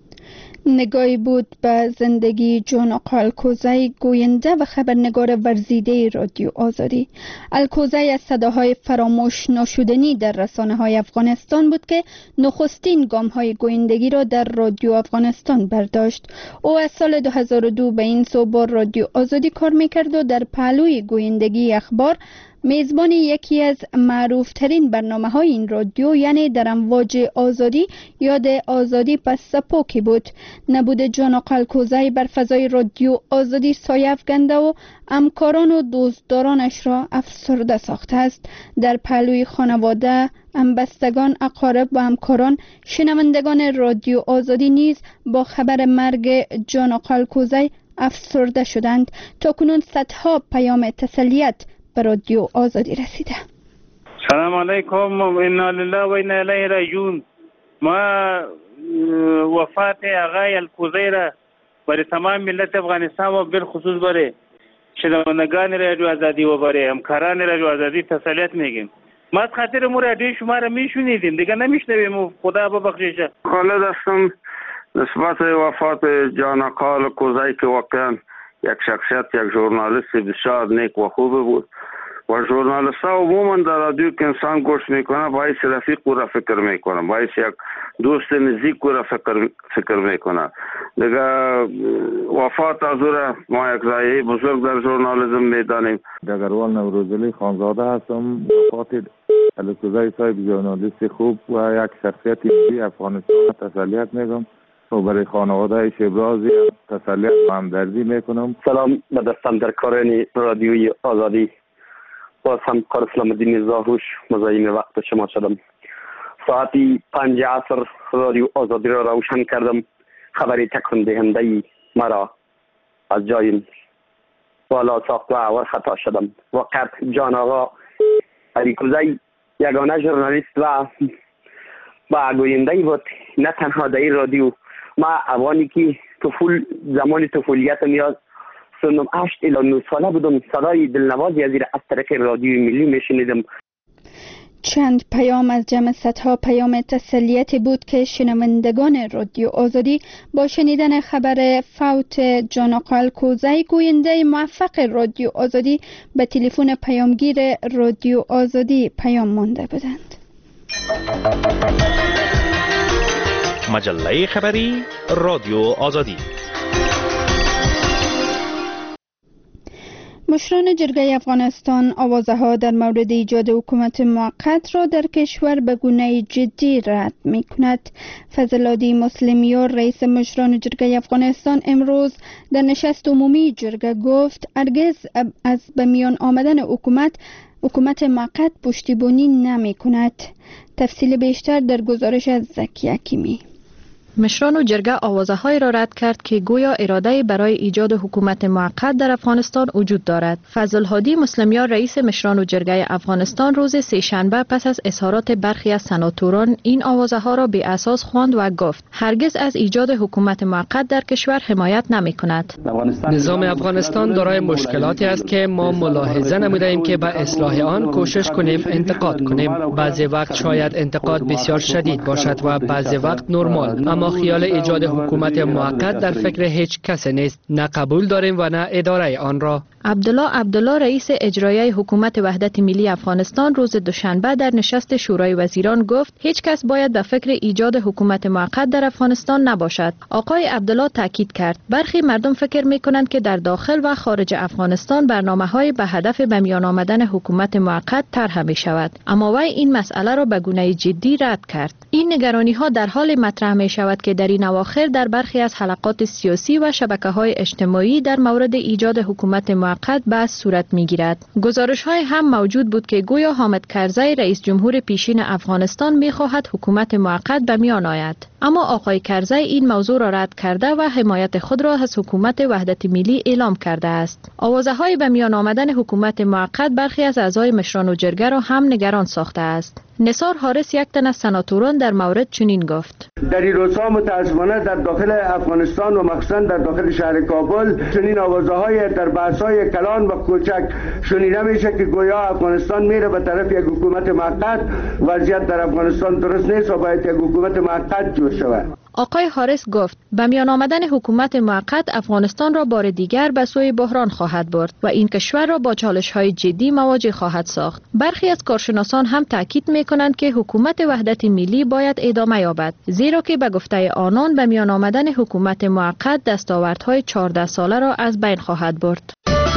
نگاهی بود به زندگی جان آقا الکوزی، گوینده و خبرنگار ورزیده رادیو آزادی. الکوزی از صداهای فراموش ناشدنی در رسانه های افغانستان بود که نخستین گام های گویندگی را در رادیو افغانستان برداشت. او از سال دو هزار و دو به این سو با رادیو آزادی کار میکرد و در پهلوی گویندگی اخبار میزبان یکی از معروف ترین برنامه های این رادیو یعنی در امواج آزادی یاد آزادی پس سپوکی بود. نبود جان آقا الکوزی بر فضای رادیو آزادی سایه افکنده و همکاران و دوستدارانش را افسرده ساخته است. در پهلوی خانواده، همبستگان، اقارب و همکاران، شنوندگان رادیو آزادی نیز با خبر مرگ جان آقا الکوزی افسرده شدند. تا کنون صدها پیام تسلیت به رادیو آزادی رسیده. سلام علیکم، انا لله و انا الیه راجعون. ما وفات آقای الکوزی را برای تمام ملت افغانستان و بالخصوص برای شنوندگان رادیو آزادی و برای همکاران رادیو آزادی تسلیت میگیم. ما از خاطر مو رادیو شما را میشنیدیم، دیگه نمیشنویم. خدا ببخشیشه. خالد هستم. نسبت وفات جان آقا الکوزی که واقعا یک شخصیت، یک ژورنالیست بسیار نیک و خوب بود و ژورنالیست ها عموما در رادیو که انسان گوش میکنه باعث رفیق او را فکر میکنه، باعث یک دوست نزدیک او را فکر فکر میکنه. دیگه وفات از او را ما یک ضایعه بزرگ در ژورنالیسم میدانیم. دگروال نوروزعلی خانزاده هستم. وفات الکوزی صاحب ژورنالیست خوب و یک شخصیت ملی افغانستان تسلیت میگم و برای خانواده ابراز تسلیت و همدردی میکنم. سلام به دستم در کارانی رادیوی آزادی. باز هم کار اسلام الدین زاهوش مزاحم وقت شما شدم. ساعتی پنج عصر رادیو آزادی را روشن کردم. خبری تکان دهنده مرا از جایم بالا ساخت و اول خطا شدم. وقت جان آقا الکوزی یگانه ژورنالیست و با گوینده بود، نه تنها در این رادیو. ما اوانی که طفول زمان طفولیتم یاد سنم هشت الی نه ساله بودم، صدای دلنوازی از از طریق رادیوی ملی میشنیدم. چند پیام از جمع صدها پیام تسلیتی بود که شنوندگان رادیو آزادی با شنیدن خبر فوت جان آقا الکوزی گوینده موفق رادیو آزادی به تلفن پیامگیر رادیو آزادی پیام مانده بودند. مجله خبری رادیو آزادی. مشران جرگه افغانستان آوازه ها در مورد ایجاد حکومت موقت را در کشور به گونه جدی رد می کند. فضل‌الدین مسلمیور رئیس مشران جرگه افغانستان امروز در نشست عمومی جرگه گفت هرگز از به میان آمدن حکومت حکومت موقت پشتیبانی نمی کند. تفصیل بیشتر در گزارش از زکی حکیمی. مشران و جرگه آوازه‌هایی را رد کرد که گویا اراده برای ایجاد حکومت موقت در افغانستان وجود دارد. فضل‌الدین مسلمیار رئیس مشران و جرگه افغانستان روز سه‌شنبه پس از اظهارات برخی از سناتوران این آوازه‌ها را بی اساس خواند و گفت هرگز از ایجاد حکومت موقت در کشور حمایت نمی‌کند. نظام افغانستان دارای مشکلاتی است که ما ملاحظه نموده‌ایم که به اصلاح آن کوشش کنیم انتقاد کنیم. بعضی وقت شاید انتقاد بسیار شدید باشد و بعضی وقت نرمال، اما ما خیال ایجاد حکومت موقت در فکر هیچ کس نیست. نه قبول داریم و نه اداره آن را. عبدالله عبدالله رئیس اجرایی حکومت وحدت ملی افغانستان روز دوشنبه در نشست شورای وزیران گفت هیچ کس باید به فکر ایجاد حکومت موقت در افغانستان نباشد. آقای عبدالله تاکید کرد برخی مردم فکر می‌کنند که در داخل و خارج افغانستان برنامه‌های به هدف به میان آمدن حکومت موقت طرح می‌شود، اما وی این مسئله را به گونه جدی رد کرد. این نگرانی‌ها در حال مطرح می‌شود که در این اواخر در برخی از حلقات سیاسی و شبکه‌های اجتماعی در مورد ایجاد حکومت موقت بحث صورت می‌گیرد. گزارش‌های هم موجود بود که گویا حامد کرزی رئیس جمهور پیشین افغانستان می‌خواهد حکومت موقت به میان آید، اما آقای کرزی این موضوع را رد کرده و حمایت خود را از حکومت وحدت ملی اعلام کرده است. آوازه‌های به میان آمدن حکومت موقت برخی از اعضای مشران و جرگه را هم نگران ساخته است. نثار حارس یک تن از سناتوران در مورد چنین گفت: در این روزها متاسفانه در داخل افغانستان و مخصوصا در داخل شهر کابل چنین آوازه‌های در بحث‌های کلان و کوچک شنیده میشه که گویا افغانستان میره به طرف یک حکومت موقت. وضعیت در افغانستان درست نیست و باید یک حکومت موقت جور شود. آقای حارس گفت به میان آمدن حکومت موقت افغانستان را بار دیگر به سوی بحران خواهد برد و این کشور را با چالش‌های جدی مواجه خواهد ساخت. برخی از کارشناسان هم تاکید می‌کنند که حکومت وحدت ملی باید ادامه یابد، زیرا که به گفته آنان به میان آمدن حکومت موقت دستاوردهای چهارده ساله را از بین خواهد برد.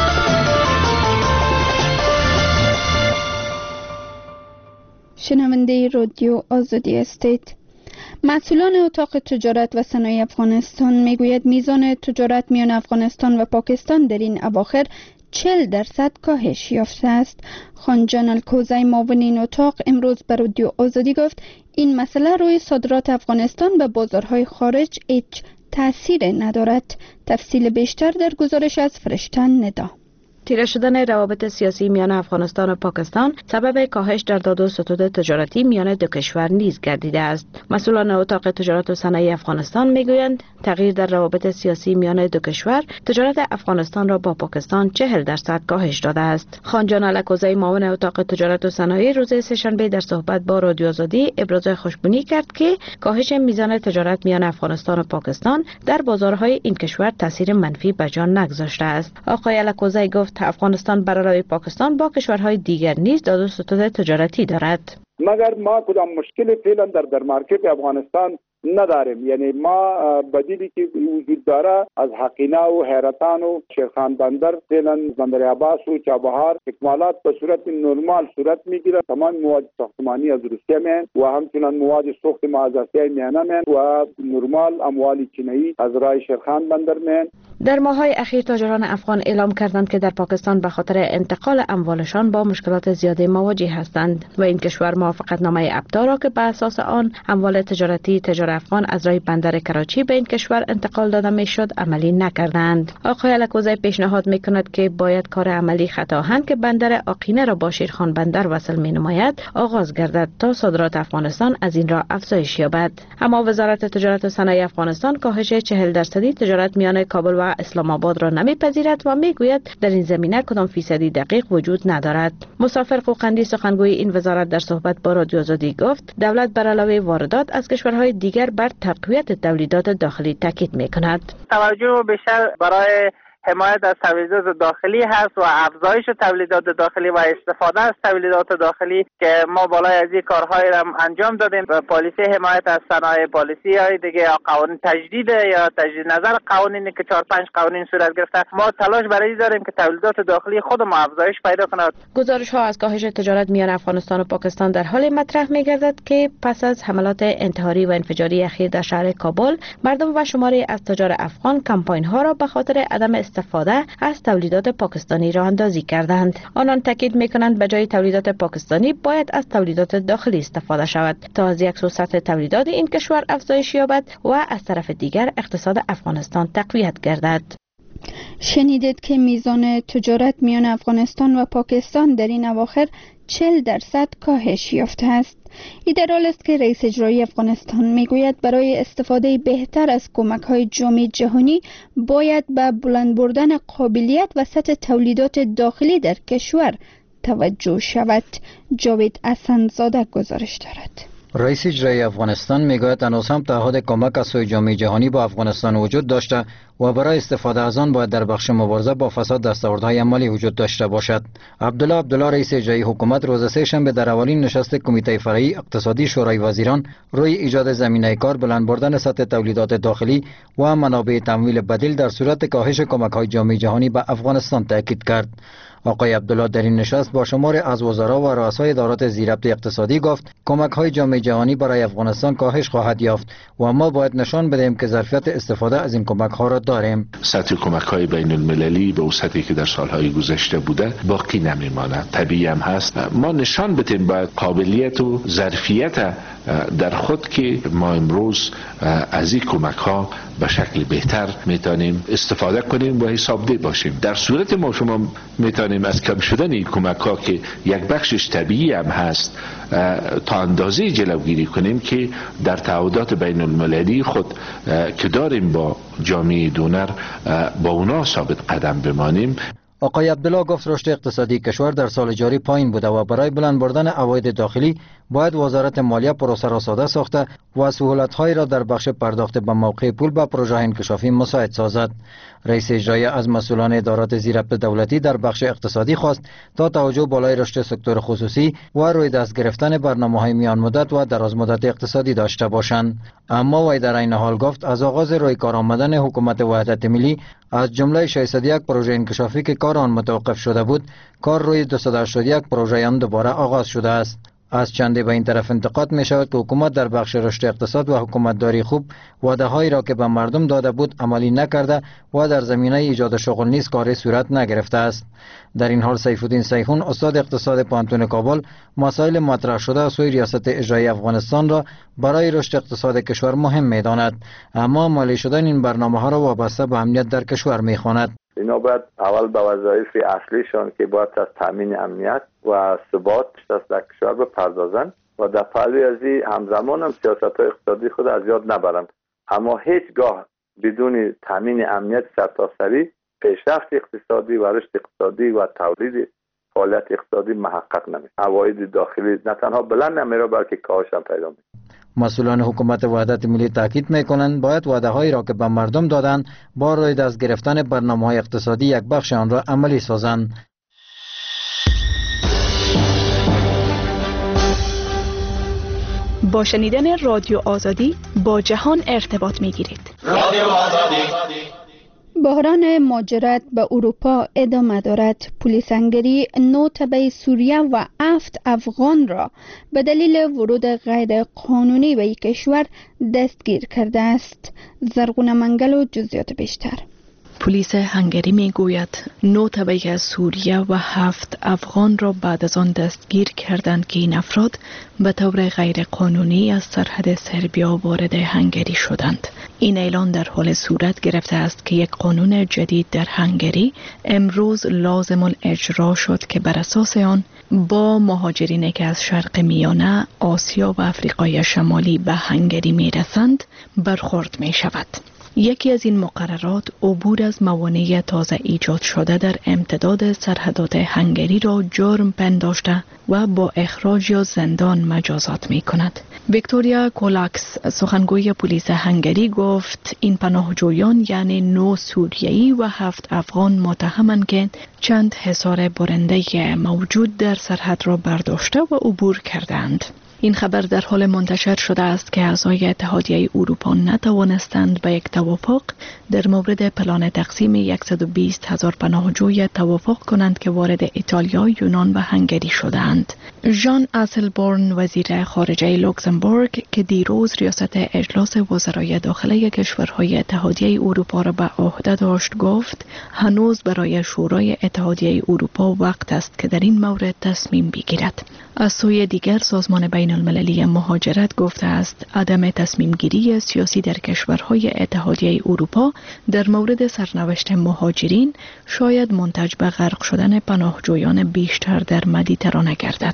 شنونده رادیو آزادی هستید. مسئولان اتاق تجارت و صنایع افغانستان میگوید میزان تجارت میان افغانستان و پاکستان در این اواخر چهل درصد کاهش یافته است. خانجان الکوزی معاون این اتاق امروز به رادیو آزادی گفت این مسئله روی صادرات افغانستان به بازارهای خارج هیچ تأثیر ندارد. تفصیل بیشتر در گزارش از فرشتن ندا. تیره شدن روابط سیاسی میان افغانستان و پاکستان سبب کاهش در داد و ستد تجارتی میان دو کشور نیز گردیده است. مسئولان اتاق تجارت و صنایع افغانستان میگویند تغییر در روابط سیاسی میان دو کشور تجارت افغانستان را با پاکستان چهل درصد کاهش داده است. خانجان الکوزی معاون اتاق تجارت و صنایع روز سه‌شنبه در صحبت با رادیو آزادی ابراز خوشبینی کرد که کاهش میزان تجارت میان افغانستان و پاکستان در بازارهای این کشور تاثیر منفی به جان نگذاشته است. آقای الکوزی گفت افغانستان بر علاوه پاکستان با کشورهای دیگر نیز داد و ستد تجارتی دارد. مگر ما کدام مشکلی فعلا در در مارکت افغانستان نداریم. یعنی ما بدیلی که وجود داره از حقینه و حیرتان و شیرخان بندر فعلا بندر عباس و چابهار اکمالات به صورت نرمال صورت میگیره. تمام مواد ساختمانی از روسیه میان و همچنان مواد سوخت ما از آسیای میانه میان و نرمال اموال چینی از راه شیرخان بندر میان. در ماه‌های اخیر تاجران افغان اعلام کردند که در پاکستان به خاطر انتقال اموالشان با مشکلات زیاده مواجه هستند و این کشور موافقتنامه ابدا را که به اساس آن اموال تجارتی تجار افغان از راه بندر کراچی به این کشور انتقال داده میشد عملی نکردند. آقای الکوزی پیشنهاد میکند که باید کار عملی خطاهن که بندر آقینه را با شیرخان بندر وصل می نماید آغاز گردد تا صادرات افغانستان از این راه افزایش یابد. اما وزارت تجارت و صنایع افغانستان کاهش چهل درصدی تجارت میان کابل و اسلام آباد را نمیپذیرد و میگوید در این زمینه کدام فیصدی دقیق وجود ندارد. مسافر قوقندی سخنگوی این وزارت در صحبت با رادیو آزادی گفت دولت بر علاوه واردات از کشورهای دیگر بر تقویت تولیدات داخلی تاکید میکند. توجه بیشتر برای حمایت از تولیدات داخلی هست و افزایش تولیدات داخلی و استفاده از تولیدات داخلی که ما بالای از این کارهای را انجام دادیم. پالیسی حمایت از صنایع، پالیسی های دیگه یا قوانین تجدید یا تجدید نظر قوانینی که چهار پنج قوانین صورت گرفته، ما تلاش برای داریم که تولیدات داخلی خود ما افزایش پیدا کند. گزارش ها از کاهش تجارت میان افغانستان و پاکستان در حال مطرح میگردد که پس از حملات انتحاری و انفجاری اخیر در شهر کابل، مردم و شماری از تجار افغان کمپاین ها را به خاطر عدم استفاده از تولیدات پاکستانی راه اندازی کردند. آنان تاکید میکنند به جای تولیدات پاکستانی باید از تولیدات داخلی استفاده شود تا از یک سو سطح تولیدات این کشور افزایش یابد و از طرف دیگر اقتصاد افغانستان تقویت گردد. شنیدید که میزان تجارت میان افغانستان و پاکستان در این اواخر چهل درصد کاهش یافته است. این در حال است که رئیس اجرایی افغانستان میگوید برای استفاده بهتر از کمک‌های جامعه جهانی باید به بلند بردن قابلیت و سطح تولیدات داخلی در کشور توجه شود. جاوید حسن‌زاده گزارش دارد. رئیس اجرایی افغانستان میگوید هنوز هم تعهد کمک از سوی جامعه جهانی با افغانستان وجود داشته و برای استفاده از آن باید در بخش مبارزه با فساد دستاوردهای عملی وجود داشته باشد. عبدالله عبدالله رئیس اجرایی حکومت روز سه شنبه در اولین نشست کمیته فرعی اقتصادی شورای وزیران روی ایجاد زمینه کار، بلند بردن سطح تولیدات داخلی و منابع تمویل بدیل در صورت کاهش کمک‌های جامعه جهانی به افغانستان تاکید کرد. آقای عبدالله در این نشست با شمار از وزرا و رؤسای ادارات زیربط اقتصادی گفت کمک‌های جامعه جهانی برای افغانستان کاهش خواهد یافت و ما باید نشان بدهیم که ظرفیت استفاده از این کمک‌ها را داریم. سطح کمک‌های بین المللی به سطحی که در سالهای گذشته بوده باقی نمیماند. طبیعی هم هست ما نشان بدیم باید قابلیت و ظرفیت در خود که ما امروز از این کمک‌ها به شکل بهتر میتونیم استفاده کنیم و حسابده باشیم. در صورت ما شما میتونیم از کم شدن این کمک‌ها که یک بخشش طبیعی هم هست تا اندازه جلوگیری کنیم که در تعهدات بین المللی خود که داریم با جامعه دونر با اونا ثابت قدم بمانیم. آقای عبدالله گفت رشد اقتصادی کشور در سال جاری پایین بوده و برای بلند بردن عواید داخلی باید وزارت مالیه پروسه را ساده ساخته و سهولت‌هایی را در بخش پرداخت به موقع پول به پروژه انکشافی مساعد سازد. رئیس اجرایی از مسئولان ادارات زیربط دولتی در بخش اقتصادی خواست تا توجه بالای رشد سکتور خصوصی و روی دست گرفتن برنامه‌های میان مدت و دراز مدت اقتصادی داشته باشند. اما وی در این حال گفت از آغاز روی کار آمدن حکومت وحدت ملی از جمله ششصد و یک پروژه انکشافی که کار آن متوقف شده بود، کار روی دویست و هشتاد و یک پروژه آن دوباره آغاز شده است. از چندی به این طرف انتقاد می شود که حکومت در بخش رشد اقتصاد و حکومتداری خوب وعده هایی را که به مردم داده بود عملی نکرده و در زمینه ایجاد شغل نیز کاری صورت نگرفته است. در این حال سیف الدین سیخون استاد اقتصاد پانتون کابل مسائل مطرح شده از سوی ریاست اجرایی افغانستان را برای رشد اقتصاد کشور مهم می داند، اما عملی شدن این برنامه ها را وابسته به امنیت در کشور می خواند. اینا باید اول به وظایف اصلیشان که باید از تامین امنیت و ثبات در کشور بپردازند و در پهلوی از این همزمان هم سیاست‌های اقتصادی خود از یاد نبرند. اما هیچگاه بدون تامین امنیت سرتاسری پیشرفت اقتصادی و رشد اقتصادی و تولید فعالیت اقتصادی محقق نمیشه. عواید داخلی نه تنها بلند نمیره بلکه کاهش هم پیدا میشه. مسئولان حکومت وحدت ملی تاکید میکنند باید وعده هایی را که به مردم دادند با روی دست گرفتن برنامه های اقتصادی یک بخش آن را عملی سازند. با شنیدن رادیو آزادی با جهان ارتباط میگیرید. رادیو آزادی. بحران مهاجرت به اروپا ادامه دارد. پلیس هنگری نو تبع سوریه و هفت افغان را به دلیل ورود غیر قانونی به کشور دستگیر کرده است. زرغون منگل و جزئیات بیشتر. پلیس هنگری می گوید نو تبعی از سوریه و هفت افغان را بعد از آن دستگیر کردند که این افراد به طور غیر قانونی از سرحد سربیا وارد هنگری شدند. این اعلان در حال صورت گرفته است که یک قانون جدید در هنگری امروز لازم الاجرا شد که بر اساس آن با مهاجرینی که از شرق میانه، آسیا و آفریقای شمالی به هنگری می رسند برخورد می شود. یکی از این مقررات عبور از موانع تازه ایجاد شده در امتداد سرحدات هنگری را جرم پنداشته و با اخراج یا زندان مجازات می کند. ویکتوریا کولاکس سخنگوی پلیس هنگری گفت این پناهجویان یعنی نو سوریایی و هفت افغان متهمند که چند حصار برنده موجود در سرحد را برداشته و عبور کردند. این خبر در حال منتشر شده است که اعضای اتحادیه اروپا نتوانستند به یک توافق در مورد پلان تقسیم صد و بیست هزار پناهجوی توافق کنند که وارد ایتالیا، یونان و هنگری شدند. ژان اسلبورن وزیر خارجه لوکزامبورگ که دیروز ریاست اجلاس وزرای داخله کشورهای اتحادیه اروپا را به عهده داشت گفت هنوز برای شورای اتحادیه اروپا وقت است که در این مورد تصمیم بگیرد. از سوی دیگر سازمان بین المللی مهاجرت گفته است عدم تصمیم گیری سیاسی در کشورهای اتحادیه اروپا در مورد سرنوشت مهاجرین شاید منتج به غرق شدن پناهجویان بیشتر در مدیترانه گردد.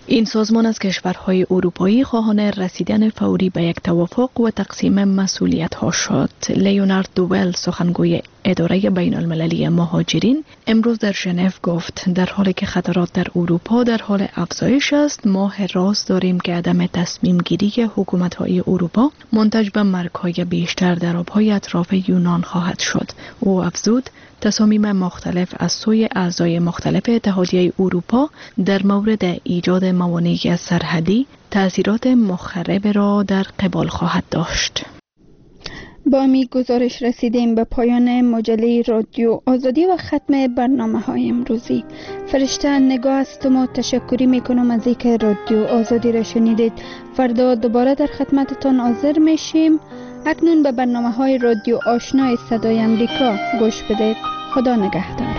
این سازمان از کشورهای اروپایی خواهان رسیدن فوری به یک توافق و تقسیم مسئولیت‌ها شد. لیونارد دوول، سخنگوی اداره بین المللی مهاجرین، امروز در ژنو گفت در حالی که خطرات در اروپا در حال افزایش است، ما راز داریم که عدم تصمیم گیری حکومت‌های اروپا منتج به مرگ‌های بیشتر در آب‌های اطراف یونان خواهد شد. او افزود تصامیم مختلف از سوی اعضای مختلف اتحادیه اروپا در مورد ایجاد موانع سرحدی تأثیرات مخرب را در قبال خواهد داشت. با می گزارش رسیدیم به پایان مجله رادیو آزادی و ختم برنامه های امروزی. فرشته نگاه است و تشکری می کنم از اینکه رادیو آزادی را شنیدید. فردا دوباره در خدمتتان حاضر میشیم. اکنون به برنامه های رادیو آشنای صدای امریکا گوش بدید. خدا نگهدار.